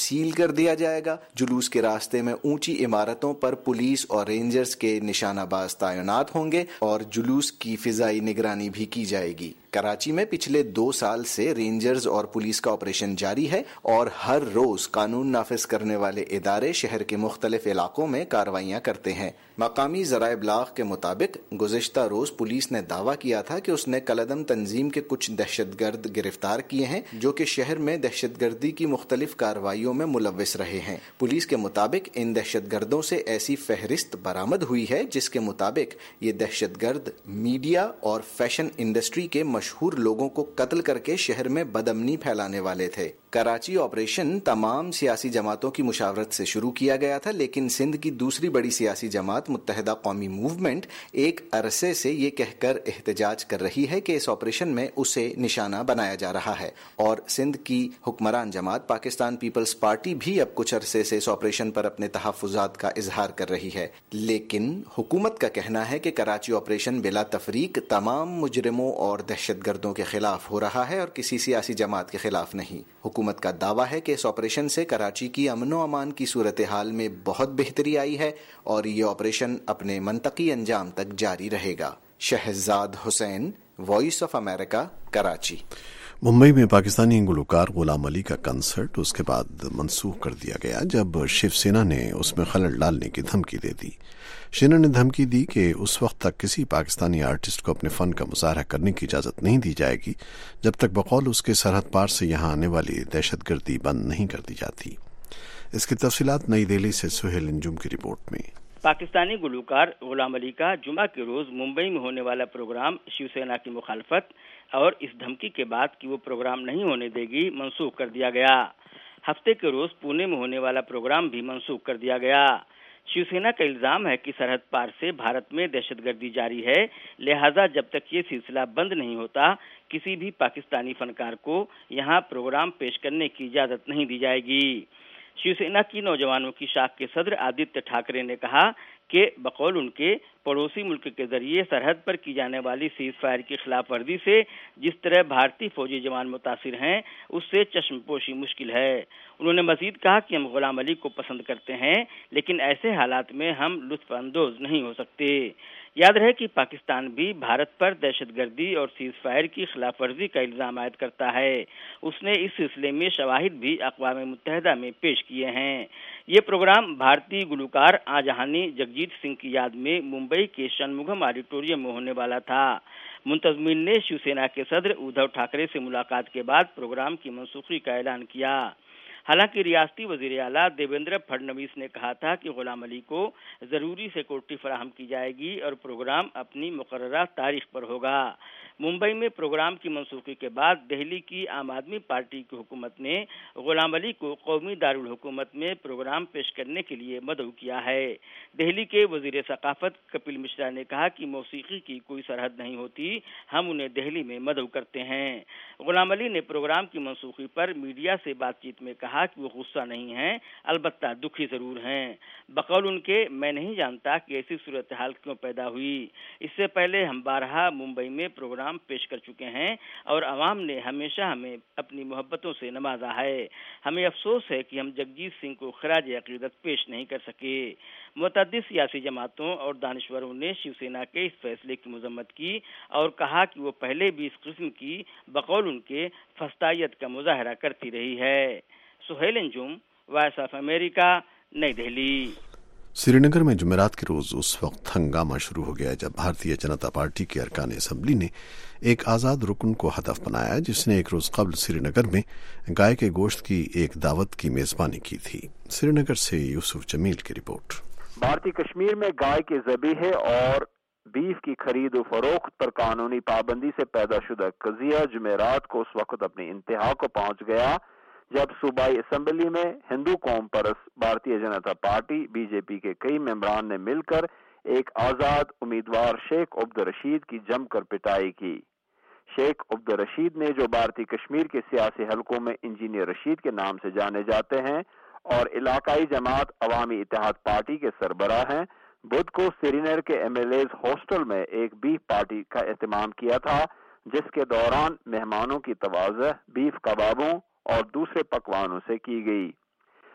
सील कर दिया जाएगा। जुलूस के रास्ते में ऊंची इमारतों पर पुलिस और रेंजर्स के निशानाबाज तैनात होंगे और जुलूस की फिजाई निगरानी भी की जाएगी। कराची में पिछले दो साल से रेंजर्स और पुलिस का ऑपरेशन जारी है और हर रोज कानून नाफिज करने वाले इदारे शहर के मुख्तलिफ इलाकों में कार्रवाइयां करते हैं। मकामी ज़राए इब्लाग के मुताबिक गुज़िश्ता रोज पुलिस ने दावा किया था कि उसने कलदम तंजीम के कुछ दहशतगर्द गिरफ्तार किए हैं जो कि शहर में दहशतगर्दी की मुख्तलिफ कार्रवाइयों में मुलव्विस रहे हैं। पुलिस के मुताबिक इन दहशतगर्दों से ऐसी फहरिस्त बरामद हुई है जिसके मुताबिक ये दहशतगर्द मीडिया और फैशन इंडस्ट्री के मशहूर लोगों को कत्ल करके शहर में बदअमनी फैलाने वाले थे। कराची ऑपरेशन तमाम सियासी जमातों की मुशावरत से शुरू किया गया था, लेकिन सिंध की दूसरी बड़ी सियासी जमात मुत्तहिदा कौमी मूवमेंट एक अरसे से ये कहकर एहतजाज कर रही है कि इस ऑपरेशन में उसे निशाना बनाया जा रहा है और सिंध की हुक्मरान जमात पाकिस्तान पीपल्स पार्टी भी अब कुछ अरसे से इस ऑपरेशन पर अपने तहफ़्फ़ुज़ात का इजहार कर रही है। लेकिन हुकूमत का कहना है कि कराची ऑपरेशन बिला तफरीक तमाम मुजरिमों और दहशतगर्दों के खिलाफ हो रहा है और किसी सियासी जमात के खिलाफ नहीं। हुकूमत का दावा है कि इस ऑपरेशन से कराची की अमन व अमान की सूरत हाल में बहुत बेहतरी आई है और ये ऑपरेशन अपने मंतकी अंजाम तक जारी रहेगा। Shahzad Hussain, voice of America, Karachi. Mumbai में पाकिस्तानी गुलकार गुलाम अली का कंसर्ट उसके बाद मनसूख कर दिया गया जब शिवसेना ने उसमें खलल डालने की धमकी दे दी। सेना ने धमकी दी कि उस वक्त तक किसी पाकिस्तानी आर्टिस्ट को अपने फन का मुजाहरा करने की इजाजत नहीं दी जाएगी जब तक बकौल उसके सरहद पार से यहां आने वाली दहशतगर्दी बंद नहीं कर दी जाती। इसकी तफसीलात नई दिल्ली से सुहेल अंजुम की रिपोर्ट में। पाकिस्तानी गुलकार गुलाम अली का जुमा के रोज मुंबई में होने वाला प्रोग्राम शिवसेना की मुखालफत और इस धमकी के बाद कि वो प्रोग्राम नहीं होने देगी मनसूख कर दिया गया। हफ्ते के रोज पुणे में होने वाला प्रोग्राम भी मनसूख कर दिया गया। शिवसेना का इल्जाम है कि सरहद पार से भारत में दहशतगर्दी जारी है, लिहाजा जब तक ये सिलसिला बंद नहीं होता किसी भी पाकिस्तानी फनकार को यहाँ प्रोग्राम पेश करने की इजाजत नहीं दी जाएगी। शिवसेना की नौजवानों की शाख के सदर आदित्य ठाकरे ने कहा कि बकौल उनके पड़ोसी मुल्क के जरिए सरहद पर की जाने वाली सीज फायर की खिलाफ वर्जी से जिस तरह भारतीय फौजी जवान मुतासिर हैं उससे चश्मपोशी मुश्किल है। उन्होंने मजीद कहा कि हम गुलाम अली को पसंद करते हैं लेकिन ऐसे हालात में हम लुत्फ अंदोज नहीं हो सकते। याद रहे कि पाकिस्तान भी भारत पर दहशतगर्दी और सीज फायर की खिलाफ वर्जी का इल्जाम आयद करता है। उसने इस सिलसिले में शवाहिद भी अक़वाम मुत्तहिदा में पेश किए हैं। ये प्रोग्राम भारतीय गुलकार आजहानी जगजीत सिंह की याद में मुंबई के शनमुगम ऑडिटोरियम में होने वाला था। मुंतजमीन ने शिवसेना के सदर उद्धव ठाकरे से मुलाकात के बाद प्रोग्राम की मनसूखी का ऐलान किया। हालांकि रियासती वजीर आला देवेंद्र फडणवीस ने कहा था कि गुलाम अली को जरूरी सिक्योरिटी फराहम की जाएगी और प्रोग्राम अपनी मुकर्ररा तारीख पर होगा। मुंबई में प्रोग्राम की मनसूखी के बाद दिल्ली की आम आदमी पार्टी की हुकूमत ने गुलाम अली को कौमी दारुल हुकूमत में प्रोग्राम पेश करने के लिए मदऊ किया है। दिल्ली के वजीर सकाफत कपिल मिश्रा ने कहा कि मौसीकी की कोई सरहद नहीं होती, हम उन्हें दिल्ली में मदऊ करते हैं। गुलाम अली ने प्रोग्राम की मनसूखी पर मीडिया से बातचीत में कहा कि वो गुस्सा नहीं है, अलबत्ता दुखी जरूर हैं। बकौल उनके, मैं नहीं जानता कि ऐसी सूरत हाल क्यों पैदा हुई। इससे पहले हम बारहा मुंबई में प्रोग्राम पेश कर चुके हैं और अवाम ने हमेशा हमें अपनी मोहब्बतों से नवाजा है। हमें अफसोस है कि हम जगजीत सिंह को खराज अकीदत पेश नहीं कर सके। मुतअद्दिद सियासी जमातों और दानिश्वरों ने शिवसेना के इस फैसले की मजम्मत की और कहा कि वो पहले भी इस किस्म की बकौल उनके फस्तायत का मुजाहरा करती रही है। Suhail Anjum, voice of America, New Delhi. Srinagar में जुमेरात के रोज उस वक्त हंगामा शुरू हो गया जब भारतीय जनता पार्टी के अरकान असम्बली ने एक आज़ाद रुकन को हदफ बनाया जिसने एक रोज कबल श्रीनगर में गाय के गोश्त की एक दावत की मेजबानी की थी। श्रीनगर से यूसुफ जमील की रिपोर्ट। भारतीय कश्मीर में गाय के ज़बीहे और बीफ की खरीद और फरोख्त पर कानूनी पाबंदी से पैदा शुदा कजिया जुमेरात को उस वक्त अपनी इंतहा को पहुंच गया जब सूबाई असम्बली में हिंदू कौम परस्त भारतीय जनता पार्टी बीजेपी के कई मेंबरान ने मिलकर एक आजाद उम्मीदवार शेख अब्दुल रशीद की जमकर पिटाई की। शेख अब्दुल रशीद ने, जो भारतीय कश्मीर के सियासी हलकों में इंजीनियर रशीद के नाम से जाने जाते हैं और इलाकाई जमात अवामी इत्तेहाद पार्टी के सरबराह हैं, बुध को श्रीनगर के एमएलए हॉस्टल में एक बीफ पार्टी का एहतमाम किया था जिसके दौरान मेहमानों की तवाज़ुह बीफ कबाबों और दूसरे पकवानों से की गई।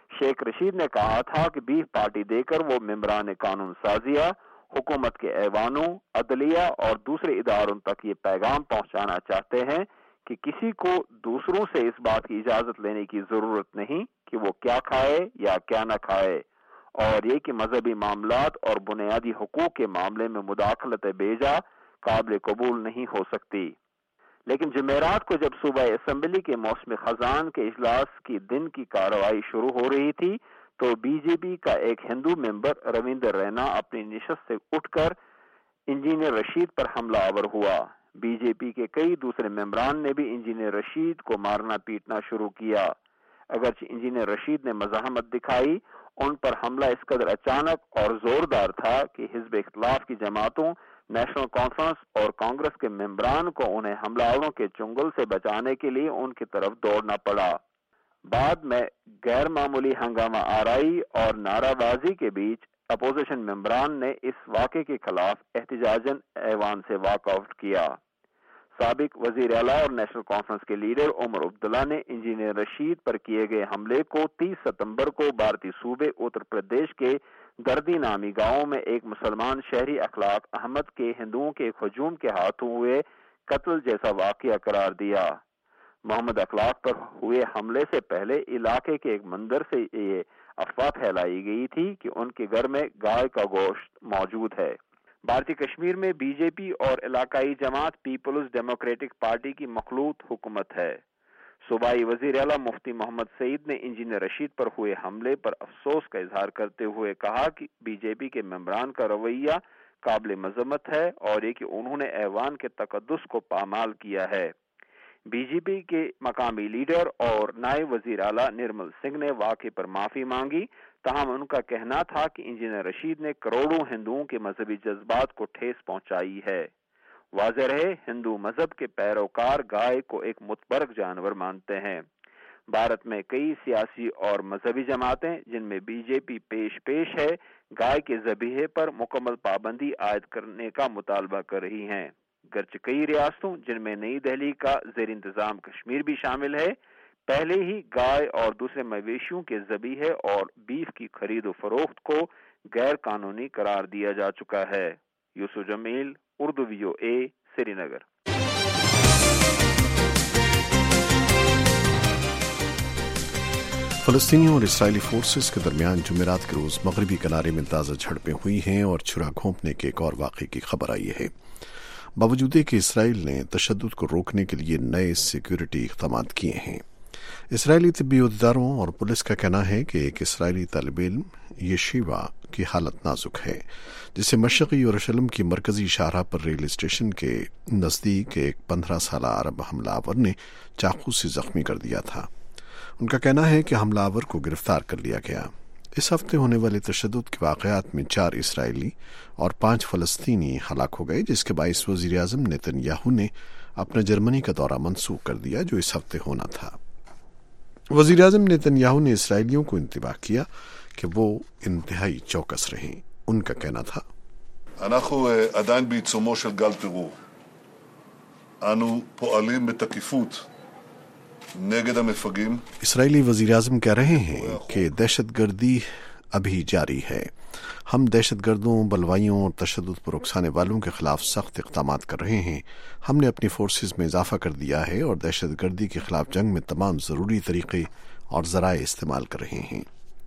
شیخ رشید نے کہا تھا کہ بیف پارٹی دے کر وہ ممبران قانون سازیہ، حکومت کے ایوانوں، عدلیہ اور دوسرے اداروں تک یہ پیغام پہنچانا چاہتے ہیں کہ کسی کو دوسروں سے اس بات کی اجازت لینے کی ضرورت نہیں کہ وہ کیا کھائے یا کیا نہ کھائے، اور یہ کہ مذہبی معاملات اور بنیادی حقوق کے معاملے میں مداخلت بیجا قابل قبول نہیں ہو سکتی۔ لیکن جمعرات کو جب صوبہ اسمبلی کے موسم خزان کے اجلاس کی دن کی کارروائی شروع ہو رہی تھی تو بی جے پی کا ایک ہندو ممبر رویندر رینا اپنی نشست سے اٹھ کر انجینئر رشید پر حملہ آور ہوا۔ بی جے پی کے کئی دوسرے ممبران نے بھی انجینئر رشید کو مارنا پیٹنا شروع کیا۔ اگرچہ انجینئر رشید نے مزاحمت دکھائی، ان پر حملہ اس قدر اچانک اور زوردار تھا کہ حزب اختلاف کی جماعتوں، نیشنل کانفرنس اور کانگریس کے ممبران کو انہیں حملہ آوروں کے چنگل سے بچانے کے لیے ان کی طرف دوڑنا پڑا۔ بعد میں غیر معمولی ہنگامہ آرائی اور نعرہ بازی کے بیچ اپوزیشن ممبران نے اس واقعے کے خلاف احتجاجاً ایوان سے واک آؤٹ کیا۔ سابق وزیر اعلیٰ اور نیشنل کانفرنس کے لیڈر عمر عبداللہ نے انجینئر رشید پر کیے گئے حملے کو تیس ستمبر کو بھارتی صوبے اتر پردیش کے دردی نامی گاؤں میں ایک مسلمان شہری اخلاق احمد کے ہندوؤں کے ایک ہجوم کے ہاتھوں ہوئے قتل جیسا واقعہ قرار دیا۔ محمد اخلاق پر ہوئے حملے سے پہلے علاقے کے ایک مندر سے یہ افواہ پھیلائی گئی تھی کہ ان کے گھر میں گائے کا گوشت موجود ہے۔ بھارتی کشمیر میں بی جے پی اور علاقائی جماعت پیپلز ڈیموکریٹک پارٹی کی مخلوط حکومت ہے۔ صوبائی وزیر اعلیٰ مفتی محمد سعید نے انجینئر رشید پر ہوئے حملے پر افسوس کا اظہار کرتے ہوئے کہا کہ بی جے پی کے ممبران کا رویہ قابل مذمت ہے اور یہ کہ انہوں نے ایوان کے تقدس کو پامال کیا ہے۔ بی جے پی کے مقامی لیڈر اور نائب وزیر اعلیٰ نرمل سنگھ نے واقعے پر معافی مانگی، تاہم ان کا کہنا تھا کہ انجینئر رشید نے کروڑوں ہندوؤں کے مذہبی جذبات کو ٹھیس پہنچائی ہے۔ واضح رہے، ہندو مذہب کے پیروکار گائے کو ایک متبرک جانور مانتے ہیں۔ بھارت میں کئی سیاسی اور مذہبی جماعتیں جن میں بی جے پی پیش پیش ہے گائے کے ذبیحے پر مکمل پابندی عائد کرنے کا مطالبہ کر رہی ہیں۔ گرچہ کئی ریاستوں جن میں نئی دہلی کا زیر انتظام کشمیر بھی شامل ہے پہلے ہی گائے اور دوسرے مویشیوں کے ذبیحے اور بیف کی خرید و فروخت کو غیر قانونی قرار دیا جا چکا ہے۔ یوسف جمیل، اردو وی او اے، سری نگر۔ فلسطینیوں اور اسرائیلی فورسز کے درمیان جمعرات کے روز مغربی کنارے میں تازہ جھڑپیں ہوئی ہیں اور چھرا گھونپنے کے ایک اور واقعے کی خبر آئی ہے۔ باوجود کہ اسرائیل نے تشدد کو روکنے کے لیے نئے سیکیورٹی اقدامات کیے ہیں، اسرائیلی طبی عہدیداروں اور پولیس کا کہنا ہے کہ ایک اسرائیلی طالب علم یشیوا کی حالت نازک ہے، جسے مشرقی یروشلم کی مرکزی شاہراہ پر ریل اسٹیشن کے نزدیک ایک پندرہ سالہ عرب حملہ آور نے چاقو سے زخمی کر دیا تھا۔ ان کا کہنا ہے کہ حملہ آور کو گرفتار کر لیا گیا۔ اس ہفتے ہونے والے تشدد کے واقعات میں چار اسرائیلی اور پانچ فلسطینی ہلاک ہو گئے، جس کے باعث وزیر اعظم نیتن یاہو نے اپنا جرمنی کا دورہ منسوخ کر دیا جو اس ہفتے ہونا تھا۔ وزیر اعظم نیتن یاہو نے اسرائیلیوں کو انتباہ کیا کہ وہ انتہائی چوکس رہیں۔ ان کا کہنا تھا، אנחנו עדיין בעיצומו של גל טרור. אנו פועלים בתקיפות نگد مفگیم۔ اسرائیلی وزیر اعظم کہہ رہے ہیں کہ دہشت گردی ابھی جاری ہے۔ ہم دہشت گردوں، بلوائیوں اور تشدد پر اکسانے والوں کے خلاف سخت اقدامات کر رہے ہیں۔ ہم نے اپنی فورسز میں اضافہ کر دیا ہے اور دہشت گردی کے خلاف جنگ میں تمام ضروری طریقے اور ذرائع استعمال کر رہے ہیں۔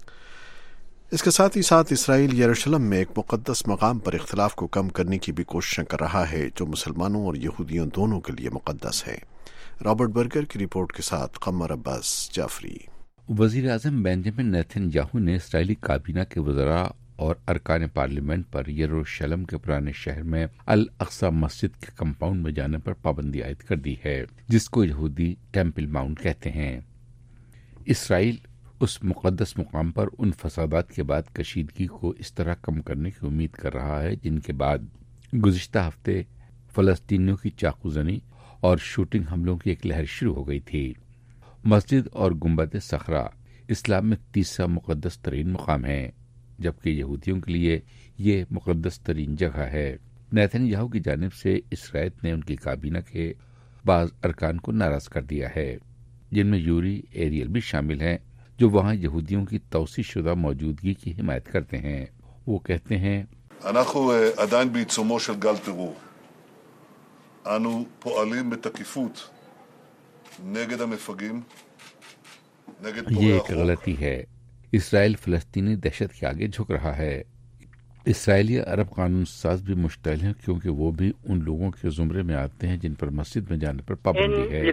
اس کے ساتھ ہی ساتھ اسرائیل یروشلم میں ایک مقدس مقام پر اختلاف کو کم کرنے کی بھی کوششیں کر رہا ہے جو مسلمانوں اور یہودیوں دونوں کے لیے مقدس ہے۔ رابرٹ برگر کی رپورٹ کے ساتھ قمر عباس جعفری۔ وزیر اعظم بینجامن نیتن یاہو نے اسرائیلی کابینہ کے وزراء اور ارکان پارلیمنٹ پر یروشلم کے پرانے شہر میں الاقصی مسجد کے کمپاؤنڈ میں جانے پر پابندی عائد کر دی ہے، جس کو یہودی ٹیمپل ماؤنٹ کہتے ہیں۔ اسرائیل اس مقدس مقام پر ان فسادات کے بعد کشیدگی کو اس طرح کم کرنے کی امید کر رہا ہے جن کے بعد گزشتہ ہفتے فلسطینیوں کی چاقو زنی اور شوٹنگ حملوں کی ایک لہر شروع ہو گئی تھی۔ مسجد اور گنبد صخرہ اسلام میں تیسرا مقدس ترین مقام ہے، جبکہ یہودیوں کے لیے یہ مقدس ترین جگہ ہے۔ نیتن یاہو کی جانب سے اسرائیل نے ان کی کابینہ کے بعض ارکان کو ناراض کر دیا ہے، جن میں یوری ایریل بھی شامل ہیں، جو وہاں یہودیوں کی توسیع شدہ موجودگی کی حمایت کرتے ہیں. وہ کہتے ہیں אנחנו עדיין בעיצומו של גל טרור. אנו פועלים בתקיפות נגד המפגעים, נגד פורעי یہ החוק. ایک غلطی ہے. اسرائیل فلسطینی دہشت کے آگے جھک رہا ہے. اسرائیلی عرب قانون ساز بھی مشتعل ہیں کیونکہ وہ بھی ان لوگوں کے زمرے میں آتے ہیں جن پر مسجد میں جانے پر پابندی ہے.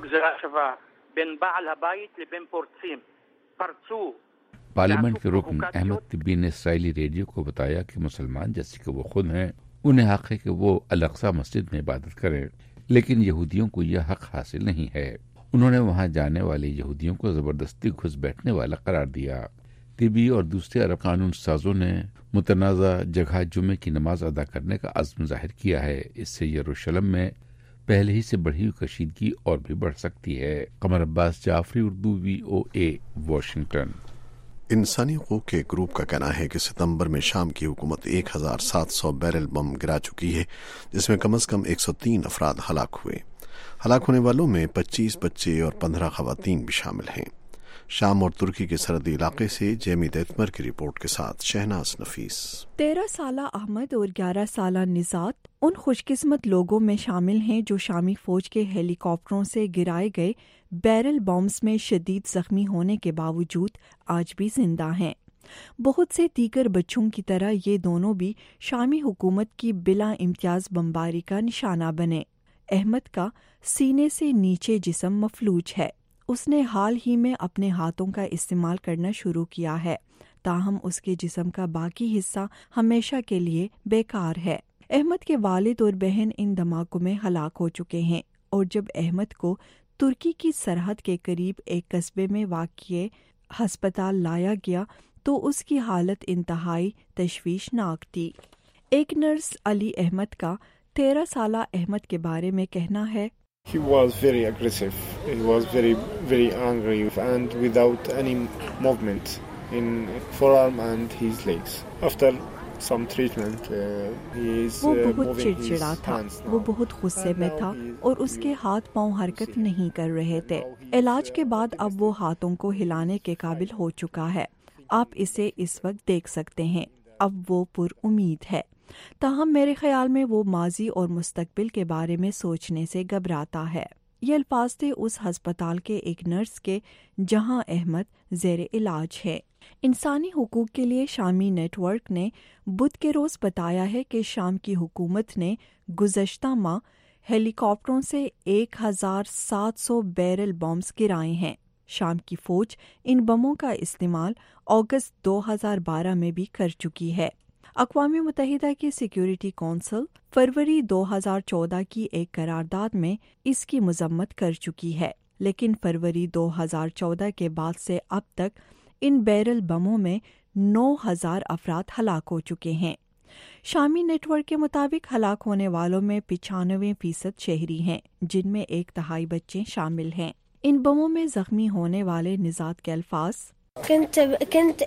پارلیمنٹ کے رکن احمد طبی نے اسرائیلی ریڈیو کو بتایا کہ مسلمان جیسے کہ وہ خود ہیں انہیں حق ہے کہ وہ الاقصی مسجد میں عبادت کریں، لیکن یہودیوں کو یہ حق حاصل نہیں ہے. انہوں نے وہاں جانے والے یہودیوں کو زبردستی گھس بیٹھنے والا قرار دیا. طبی اور دوسرے عرب قانون سازوں نے متنازع جگہ جمعے کی نماز ادا کرنے کا عزم ظاہر کیا ہے. اس سے یروشلم میں پہلے ہی سے بڑھی ہوئی کشیدگی اور بھی بڑھ سکتی ہے. Qamar Abbas Jafri, Urdu V O A, Washington. انسانی حقوق کے گروپ کا کہنا ہے کہ ستمبر میں شام کی حکومت ایک ہزار سات سو بیرل بم گرا چکی ہے، جس میں کم از کم ایک سو تین افراد ہلاک ہوئے. ہلاک ہونے والوں میں پچیس بچے اور پندرہ خواتین بھی شامل ہیں. شام اور ترکی کے سرحدی علاقے سے جیمی دیتمر کی رپورٹ کے ساتھ شہناز نفیس. تیرہ سالہ احمد اور گیارہ سالہ نزات ان خوش قسمت لوگوں میں شامل ہیں جو شامی فوج کے ہیلی کاپٹروں سے گرائے گئے بیرل بمز میں شدید زخمی ہونے کے باوجود آج بھی زندہ ہیں. بہت سے دیگر بچوں کی طرح یہ دونوں بھی شامی حکومت کی بلا امتیاز بمباری کا نشانہ بنے. احمد کا سینے سے نیچے جسم مفلوج ہے. اس نے حال ہی میں اپنے ہاتھوں کا استعمال کرنا شروع کیا ہے، تاہم اس کے جسم کا باقی حصہ ہمیشہ کے لیے بیکار ہے. احمد کے والد اور بہن ان دھماکوں میں ہلاک ہو چکے ہیں، اور جب احمد کو ترکی کی سرحد کے قریب ایک قصبے میں واقع ہسپتال لایا گیا تو اس کی حالت انتہائی تشویشناک تھی. ایک نرس علی احمد کا تیرہ سالہ احمد کے بارے میں کہنا ہے He was very aggressive. He was very, very angry and without any movement in forearm and his legs. After some treatment, uh, he is uh, moving his hands now. وہ بہت غصے میں تھا اور اس کے ہاتھ پاؤں حرکت نہیں کر رہے تھے. علاج کے بعد اب وہ ہاتھوں کو ہلانے کے قابل ہو چکا ہے. آپ اسے اس وقت دیکھ سکتے ہیں. اب وہ پر امید ہے. تاہم میرے خیال میں وہ ماضی اور مستقبل کے بارے میں سوچنے سے گھبراتا ہے. یہ الفاظ تھے اس ہسپتال کے ایک نرس کے جہاں احمد زیر علاج ہے. انسانی حقوق کے لیے شامی نیٹ ورک نے بدھ کے روز بتایا ہے کہ شام کی حکومت نے گزشتہ ماہ ہیلی کاپٹروں سے ایک ہزار سات سو بیرل بمز گرائے ہیں. شام کی فوج ان بموں کا استعمال اگست دو ہزار بارہ میں بھی کر چکی ہے. اقوام متحدہ کی سیکیورٹی کونسل فروری دو ہزار چودہ کی ایک قرارداد میں اس کی مذمت کر چکی ہے، لیکن فروری دو ہزار چودہ کے بعد سے اب تک ان بیرل بموں میں نو ہزار افراد ہلاک ہو چکے ہیں. شامی نیٹ ورک کے مطابق ہلاک ہونے والوں میں پچانوے فیصد شہری ہیں، جن میں ایک تہائی بچے شامل ہیں. ان بموں میں زخمی ہونے والے نژاد کے الفاظ كنت كنت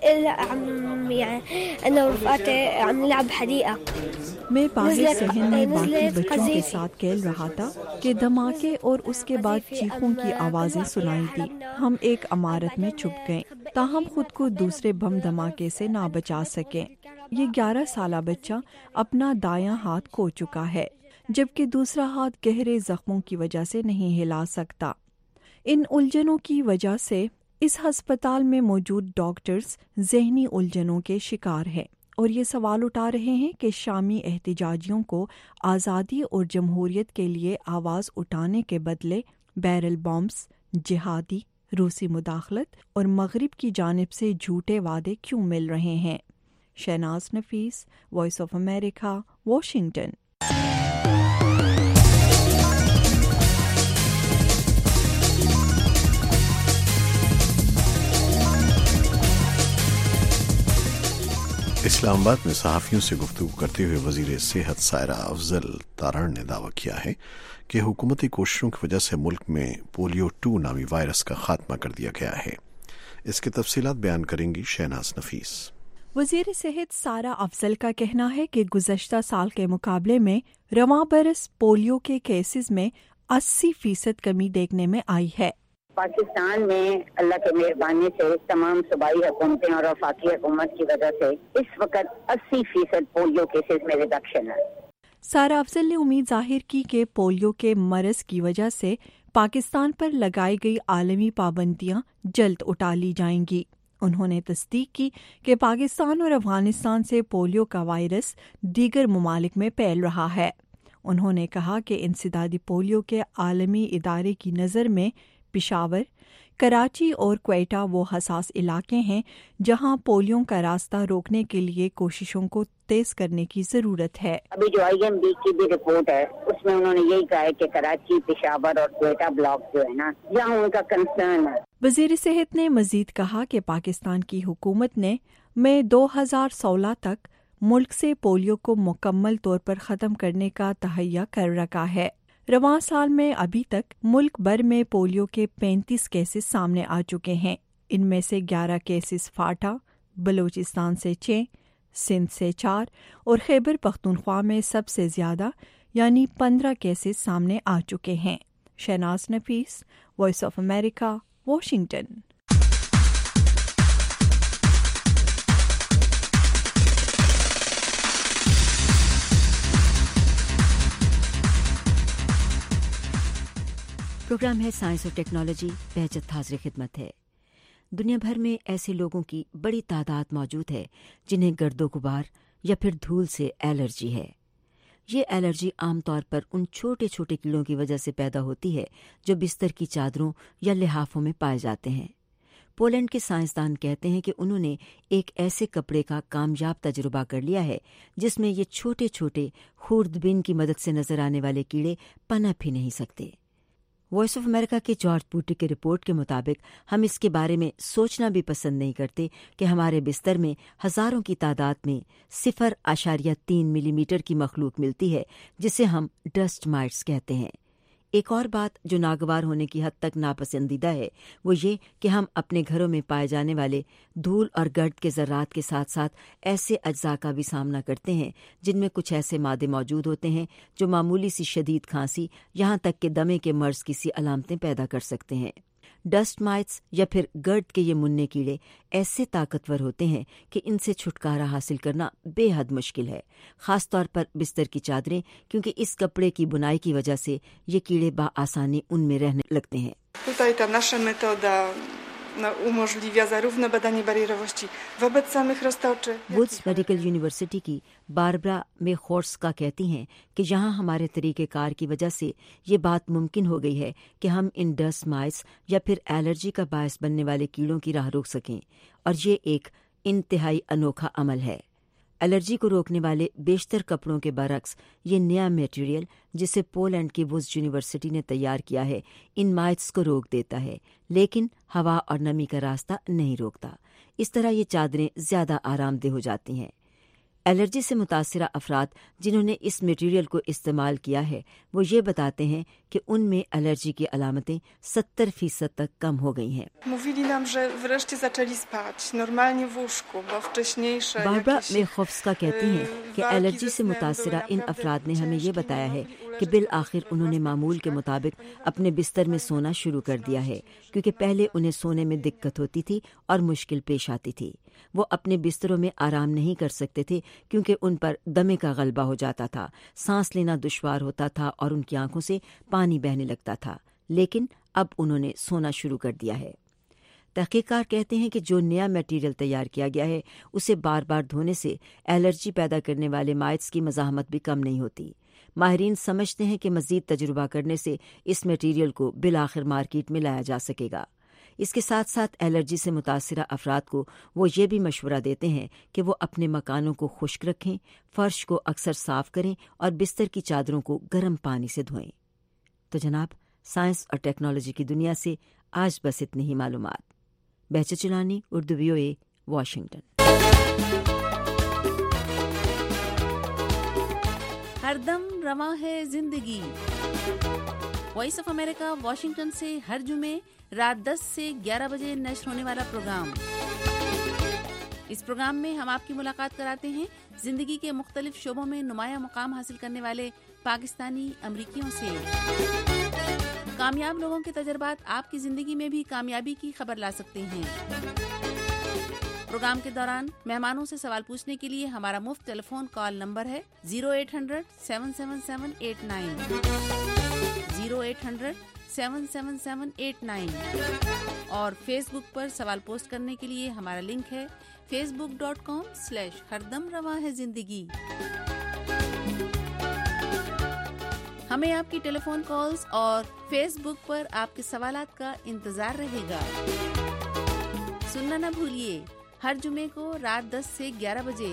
عم يعني انا ورفقاتي عم نلعب حديقه. میں باہر صحن میں باقی بچوں کے ساتھ کھیل رہا تھا کہ دھماکے اور اس کے بعد چیخوں کی آوازیں سنائی دی. ہم ایک عمارت میں چھپ گئے تاہم خود کو دوسرے بم دھماکے سے نہ بچا سکیں. یہ گیارہ سالہ بچہ اپنا دایاں ہاتھ کھو چکا ہے جبکہ دوسرا ہاتھ گہرے زخموں کی وجہ سے نہیں ہلا سکتا. ان الجھنوں کی وجہ سے اس ہسپتال میں موجود ڈاکٹرز ذہنی الجھنوں کے شکار ہیں اور یہ سوال اٹھا رہے ہیں کہ شامی احتجاجیوں کو آزادی اور جمہوریت کے لیے آواز اٹھانے کے بدلے بیرل بمز، جہادی، روسی مداخلت اور مغرب کی جانب سے جھوٹے وعدے کیوں مل رہے ہیں. Shahnaz Nafees, voice of America, Washington. Islamabad میں صحافیوں سے گفتگو کرتے ہوئے وزیر صحت سائرہ افضل تارڑ نے دعویٰ کیا ہے کہ حکومتی کوششوں کی وجہ سے ملک میں پولیو ٹو نامی وائرس کا خاتمہ کر دیا گیا ہے. اس کی تفصیلات بیان کریں گی شہناز نفیس. وزیر صحت سائرہ افضل کا کہنا ہے کہ گزشتہ سال کے مقابلے میں رواں برس پولیو کے کیسز میں اسی فیصد کمی دیکھنے میں آئی ہے. پاکستان میں اللہ کے مہربانی سے تمام صوبائی حکومتیں اور وفاقی حکومت کی وجہ سے اس وقت اسی فیصد پولیو کیسز میں ریڈکشن ہے۔ سارا افضل نے امید ظاہر کی کہ پولیو کے مرض کی وجہ سے پاکستان پر لگائی گئی عالمی پابندیاں جلد اٹھا لی جائیں گی۔ انہوں نے تصدیق کی کہ پاکستان اور افغانستان سے پولیو کا وائرس دیگر ممالک میں پھیل رہا ہے۔ انہوں نے کہا کہ انسدادی پولیو کے عالمی ادارے کی نظر میں پشاور، کراچی اور کوئٹہ وہ حساس علاقے ہیں جہاں پولیو کا راستہ روکنے کے لیے کوششوں کو تیز کرنے کی ضرورت ہے۔ ابھی جو آئی ایم بی کی بھی رپورٹ ہے اس میں انہوں نے یہی کہا ہے کہ کراچی، پشاور اور کوئٹہ بلاک جو ہے نا جہاں ان کا کنسرن ہے۔ وزیر صحت نے مزید کہا کہ پاکستان کی حکومت نے مئی دو ہزار سولہ تک ملک سے پولیو کو مکمل طور پر ختم کرنے کا تہیہ کر رکھا ہے۔ رواں سال میں ابھی تک ملک بھر میں پولیو کے پینتیس کیسز سامنے آ چکے ہیں۔ ان میں سے گیارہ کیسز فاٹا، بلوچستان سے چھ، سندھ سے چار اور خیبر پختونخوا میں سب سے زیادہ یعنی پندرہ کیسز سامنے آ چکے ہیں۔ Shahnaz Nafees, voice of America, Washington. Programme ہے سائنس اور ٹیکنالوجی، بہجت حاضر خدمت ہے۔ دنیا بھر میں ایسے لوگوں کی بڑی تعداد موجود ہے جنہیں گرد و غبار یا پھر دھول سے الرجی ہے۔ یہ الرجی عام طور پر ان چھوٹے چھوٹے کیڑوں کی وجہ سے پیدا ہوتی ہے جو بستر کی چادروں یا لحافوں میں پائے جاتے ہیں۔ پولینڈ کے سائنسدان کہتے ہیں کہ انہوں نے ایک ایسے کپڑے کا کامیاب تجربہ کر لیا ہے جس میں یہ چھوٹے چھوٹے خوردبین کی مدد سے نظر آنے والے کیڑے پنپ ہی نہیں سکتے۔ وائس آف امریکہ کے جارج پوٹی کے رپورٹ کے مطابق ہم اس کے بارے میں سوچنا بھی پسند نہیں کرتے کہ ہمارے بستر میں ہزاروں کی تعداد میں صفر اشاریہ تین ملی میٹر کی مخلوق ملتی ہے جسے ہم ڈسٹ مائٹس کہتے ہیں۔ ایک اور بات جو ناگوار ہونے کی حد تک ناپسندیدہ ہے وہ یہ کہ ہم اپنے گھروں میں پائے جانے والے دھول اور گرد کے ذرات کے ساتھ ساتھ ایسے اجزاء کا بھی سامنا کرتے ہیں جن میں کچھ ایسے مادے موجود ہوتے ہیں جو معمولی سی شدید کھانسی یہاں تک کہ دمے کے مرض کی سی علامتیں پیدا کر سکتے ہیں۔ ڈسٹ مائٹس یا پھر گرد کے یہ منع کیڑے ایسے طاقتور ہوتے ہیں کہ ان سے چھٹکارا حاصل کرنا بے حد مشکل ہے، خاص طور پر بستر کی چادریں، کیونکہ اس کپڑے کی بنائی کی وجہ سے یہ کیڑے بآسانی ان میں رہنے لگتے ہیں۔ Tutaj ta nasza metoda umożliwia zarówno badanie barierowości wobec samych roztoczy. ووڈس میڈیکل یونیورسٹی کی باربرا میخورسکا کہتی ہیں کہ یہاں ہمارے طریقہ کار کی وجہ سے یہ بات ممکن ہو گئی ہے کہ ہم ان ڈسٹ مائٹس یا پھر الرجی کا باعث بننے والے کیڑوں کی راہ روک سکیں، اور یہ ایک انتہائی انوکھا عمل ہے۔ الرجی کو روکنے والے بیشتر کپڑوں کے برعکس یہ نیا میٹیریل جسے پولینڈ کی ووڈس یونیورسٹی نے تیار کیا ہے ان مائٹس کو روک دیتا ہے، لیکن ہوا اور نمی کا راستہ نہیں روکتا۔ اس طرح یہ چادریں زیادہ آرام دہ ہو جاتی ہیں۔ الرجی سے متاثرہ افراد جنہوں نے اس میٹیریل کو استعمال کیا ہے وہ یہ بتاتے ہیں کہ ان میں الرجی کی علامتیں ستر فیصد تک کم ہو گئی ہیں۔ Mówili nam, że wreszcie zaczęli spać normalnie w łóżku, bo wcześniejsze Barbara Michowska کہتی ہیں کہ الرجی سے متاثرہ ان افراد نے ہمیں یہ بتایا ہے کہ بالآخر انہوں نے معمول کے مطابق اپنے بستر میں سونا شروع کر دیا ہے، کیونکہ پہلے انہیں سونے میں دقت ہوتی تھی اور مشکل پیش آتی تھی۔ وہ اپنے بستروں میں آرام نہیں کر سکتے تھے کیونکہ ان پر دمے کا غلبہ ہو جاتا تھا، سانس لینا دشوار ہوتا تھا اور ان کی آنکھوں سے پانی بہنے لگتا تھا، لیکن اب انہوں نے سونا شروع کر دیا ہے۔ تحقیق کار کہتے ہیں کہ جو نیا میٹیریل تیار کیا گیا ہے اسے بار بار دھونے سے الرجی پیدا کرنے والے مائٹس کی مزاحمت بھی کم نہیں ہوتی۔ ماہرین سمجھتے ہیں کہ مزید تجربہ کرنے سے اس میٹیریل کو بالآخر مارکیٹ میں لایا جا سکے گا۔ اس کے ساتھ ساتھ الرجی سے متاثرہ افراد کو وہ یہ بھی مشورہ دیتے ہیں کہ وہ اپنے مکانوں کو خشک رکھیں، فرش کو اکثر صاف کریں اور بستر کی چادروں کو گرم پانی سے دھوئیں۔ تو جناب، سائنس اور ٹیکنالوجی کی دنیا سے آج بس اتنی ہی معلومات۔ بہجت چلانی، Urdu V O A, Washington. ہر دم رواں ہے زندگی۔ وائس آف امریکہ واشنگٹن سے ہر جمعے رات دس سے گیارہ بجے نشر ہونے والا پروگرام۔ اس پروگرام میں ہم آپ کی ملاقات کراتے ہیں زندگی کے مختلف شعبوں میں نمایاں مقام حاصل کرنے والے پاکستانی امریکیوں سے۔ कामयाब लोगों के तजर्बात आपकी जिंदगी में भी कामयाबी की खबर ला सकते हैं। प्रोग्राम के दौरान मेहमानों से सवाल पूछने के लिए हमारा मुफ्त टेलीफोन कॉल नंबर है zero eight hundred seven seven seven eight nine, zero eight hundred seven seven seven eight nine. और फेसबुक पर सवाल पोस्ट करने के लिए हमारा लिंक है फेसबुक डॉट कॉम स्लैश हरदम रवां है जिंदगी। हमें आपकी टेलीफोन कॉल्स और फेसबुक पर आपके सवालात का इंतजार रहेगा। सुनना न भूलिए हर जुमे को रात दस से ग्यारह बजे।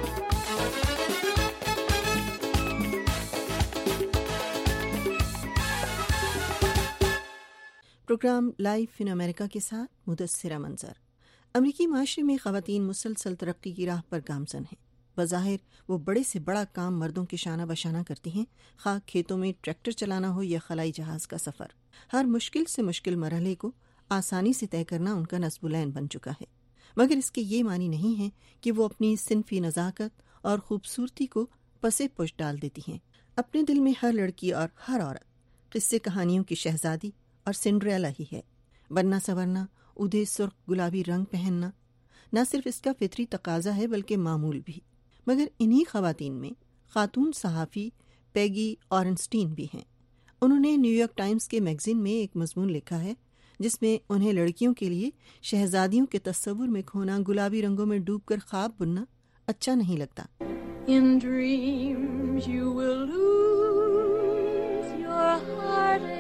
प्रोग्राम लाइव इन अमेरिका के साथ मुदस्सिरा मंजर। अमरीकी माशरे में ख़वातीन मुसलसल तरक्की की राह पर गामज़न हैं। बज़ाहिर वो बड़े से बड़ा काम मर्दों के शाना बशाना करती हैं, खा खेतों में ट्रैक्टर चलाना हो या खलाई जहाज़ का सफ़र। हर मुश्किल से मुश्किल मरहले को आसानी से तय करना उनका नस्बुलैन बन चुका है। मगर इसके ये मानी नहीं है कि वो अपनी सिनफी नज़ाकत और खूबसूरती को पसे पुश डाल देती हैं। अपने दिल में हर लड़की और हर औरत किस्से कहानियों की शहजादी और सिंड्रेला ही है। बनना संवरना, उधे सुर्ख गुलाबी रंग पहनना न सिर्फ इसका फितरी तकाजा है बल्कि मामूल भी। मगर इन्हीं ख़वातीन में खातून सहाफ़ी पेगी ऑरेंस्टीन भी हैं। उन्होंने न्यूयॉर्क टाइम्स के मैगज़ीन में एक मज़मून लिखा है जिसमें उन्हें लड़कियों के लिए शहजादियों के तस्वुर में खोना, गुलाबी रंगों में डूबकर ख्वाब बुनना अच्छा नहीं लगता। In dreams you will lose your heartache।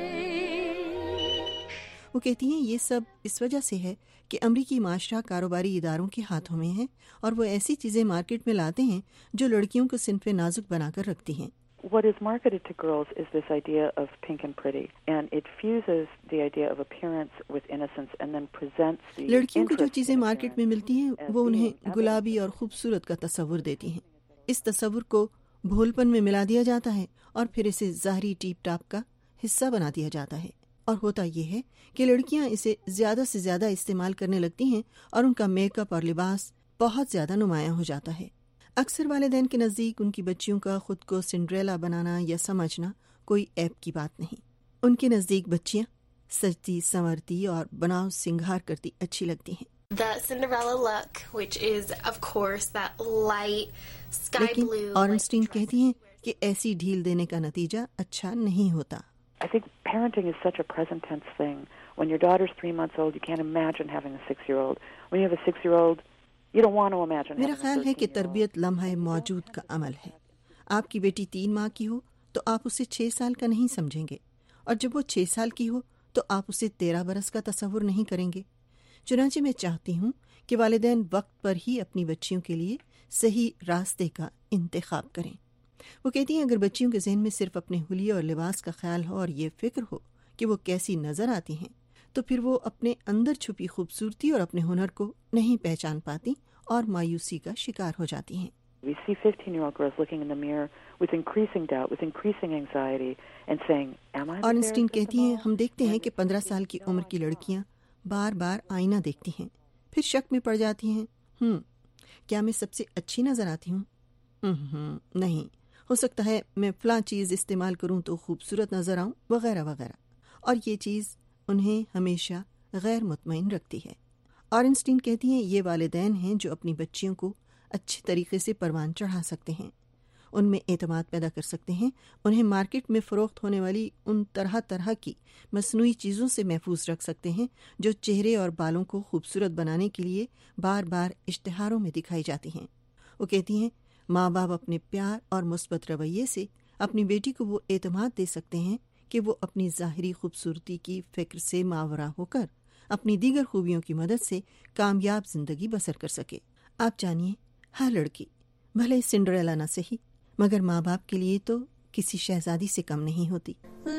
वो कहती हैं ये सब इस वजह से है कि अमरीकी माशरा कारोबारी इदारों के हाथों में है और वो ऐसी चीज़ें मार्केट में लाते हैं जो लड़कियों को सिनफ़े नाजुक बनाकर रखती हैं। What is marketed to girls is this idea of pink and pretty, and it fuses the idea of appearance with innocence and then presents the लड़कियों को जो चीज़ें मार्केट में मिलती हैं वो उन्हें गुलाबी और खूबसूरत का तस्वुर देती हैं। इस तस्वुर को भोलपन में मिला दिया जाता है और फिर इसे ज़ाहरी टीप टाप का हिस्सा बना दिया जाता है। और होता ये है कि लड़कियां इसे ज़्यादा से ज़्यादा इस्तेमाल करने लगती हैं और उनका मेकअप और लिबास बहुत ज़्यादा नुमायां हो जाता है। अक्सर वालिदैन के नज़दीक उनकी बच्चियों का खुद को सिंड्रेला बनाना या समझना कोई ऐब की बात नहीं। उनके नज़दीक बच्चियां सजती संवरती और बनाव सिंगार करती अच्छी लगती हैं। The Cinderella look, which is of course that light sky blue. लेकिन ऑरेंस्टीन कहती हैं कि ऐसी ढील देने का नतीजा अच्छा नहीं होता। I think parenting is such a present tense thing. When your daughter's three months old, you can't imagine having a six-year-old. When you have a six-year-old, you don't want to imagine. मेरा ख्याल है कि तरबियत लम्हा मौजूद का अमल है। आपकी बेटी तीन माह की हो तो आप उसे छह साल का नहीं समझेंगे, और जब वो छह साल की हो तो आप उसे तेरह बरस का तस्वुर नहीं करेंगे। चुनांचे मैं चाहती हूँ कि वालिदैन वक्त पर ही अपनी बच्चियों के लिए सही रास्ते का इंतखाब करें। वो कहती हैं अगर बच्चियों के जहन में सिर्फ अपने हुलिये और लिबास का ख्याल हो और ये फिक्र हो कि वो कैसी नजर आती हैं, तो फिर वो अपने अंदर छुपी खूबसूरती और अपने हुनर को नहीं पहचान पाती और मायूसी का शिकार हो जाती हैं। We see fifteen-year-old girls looking in the mirror with increasing doubt, with increasing anxiety, and saying, "Am I?" ऑरेंस्टीन कहती हैं हम देखते हैं कि पंद्रह साल की उम्र की लड़कियां बार बार आईना देखती हैं, फिर शक में पड़ जाती हैं, हम्म क्या मैं सबसे अच्छी नजर आती हूँ? हम्म नहीं, हो सकता है मैं फलां चीज़ इस्तेमाल करूँ तो खूबसूरत नजर आऊँ, वगैरह वगैरह। और ये चीज़ उन्हें हमेशा गैर मुतमईन रखती है। ऑरेंस्टीन कहती हैं ये वालिदैन हैं जो अपनी बच्चियों को अच्छे तरीके से परवान चढ़ा सकते हैं, उनमें एतमाद पैदा कर सकते हैं, उन्हें मार्केट में फ़रोख्त होने वाली उन तरह तरह की मसनूई चीज़ों से महफूज रख सकते हैं जो चेहरे और बालों को खूबसूरत बनाने के लिए बार बार इश्तिहारों में दिखाई जाती हैं। वो कहती हैं माँ बाप अपने प्यार और मुस्बत रवैये से अपनी बेटी को वो एतमाद दे सकते हैं कि वो अपनी ज़ाहिरी खूबसूरती की फ़िक्र से मावरा होकर अपनी दीगर खूबियों की मदद से कामयाब जिंदगी बसर कर सके। आप जानिए हर लड़की भले सिंड्रेला न सही मगर माँ बाप के लिए तो किसी शहजादी से कम नहीं होती। The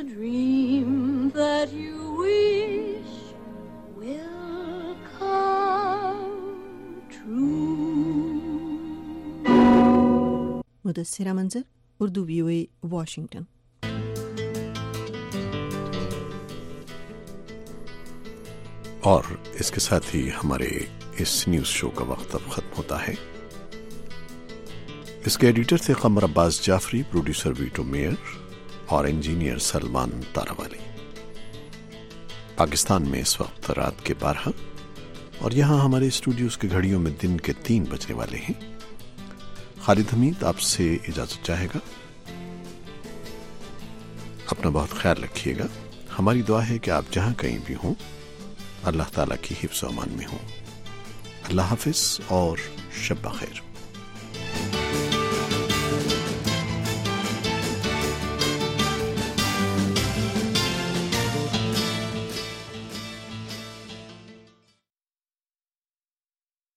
dream that you wish will come true. मुदस्सिरा मंजर, उर्दू वीओए, वाशिंगटन। और इसके साथ ही हमारे इस न्यूज शो का वक्त अब खत्म होता है। इसके एडिटर थे Qamar Abbas Jafri, producer Vito Mayer और इंजीनियर सलमान तारावाली। پاکستان میں اس وقت رات کے بارہ اور یہاں ہمارے اسٹوڈیوز کی گھڑیوں میں دن کے تین بجنے والے ہیں۔ خالد حمید آپ سے اجازت چاہے گا۔ اپنا بہت خیال رکھیے گا۔ ہماری دعا ہے کہ آپ جہاں کہیں بھی ہوں اللہ تعالیٰ کی حفظ و امان میں ہوں۔ اللہ حافظ اور شب بخیر۔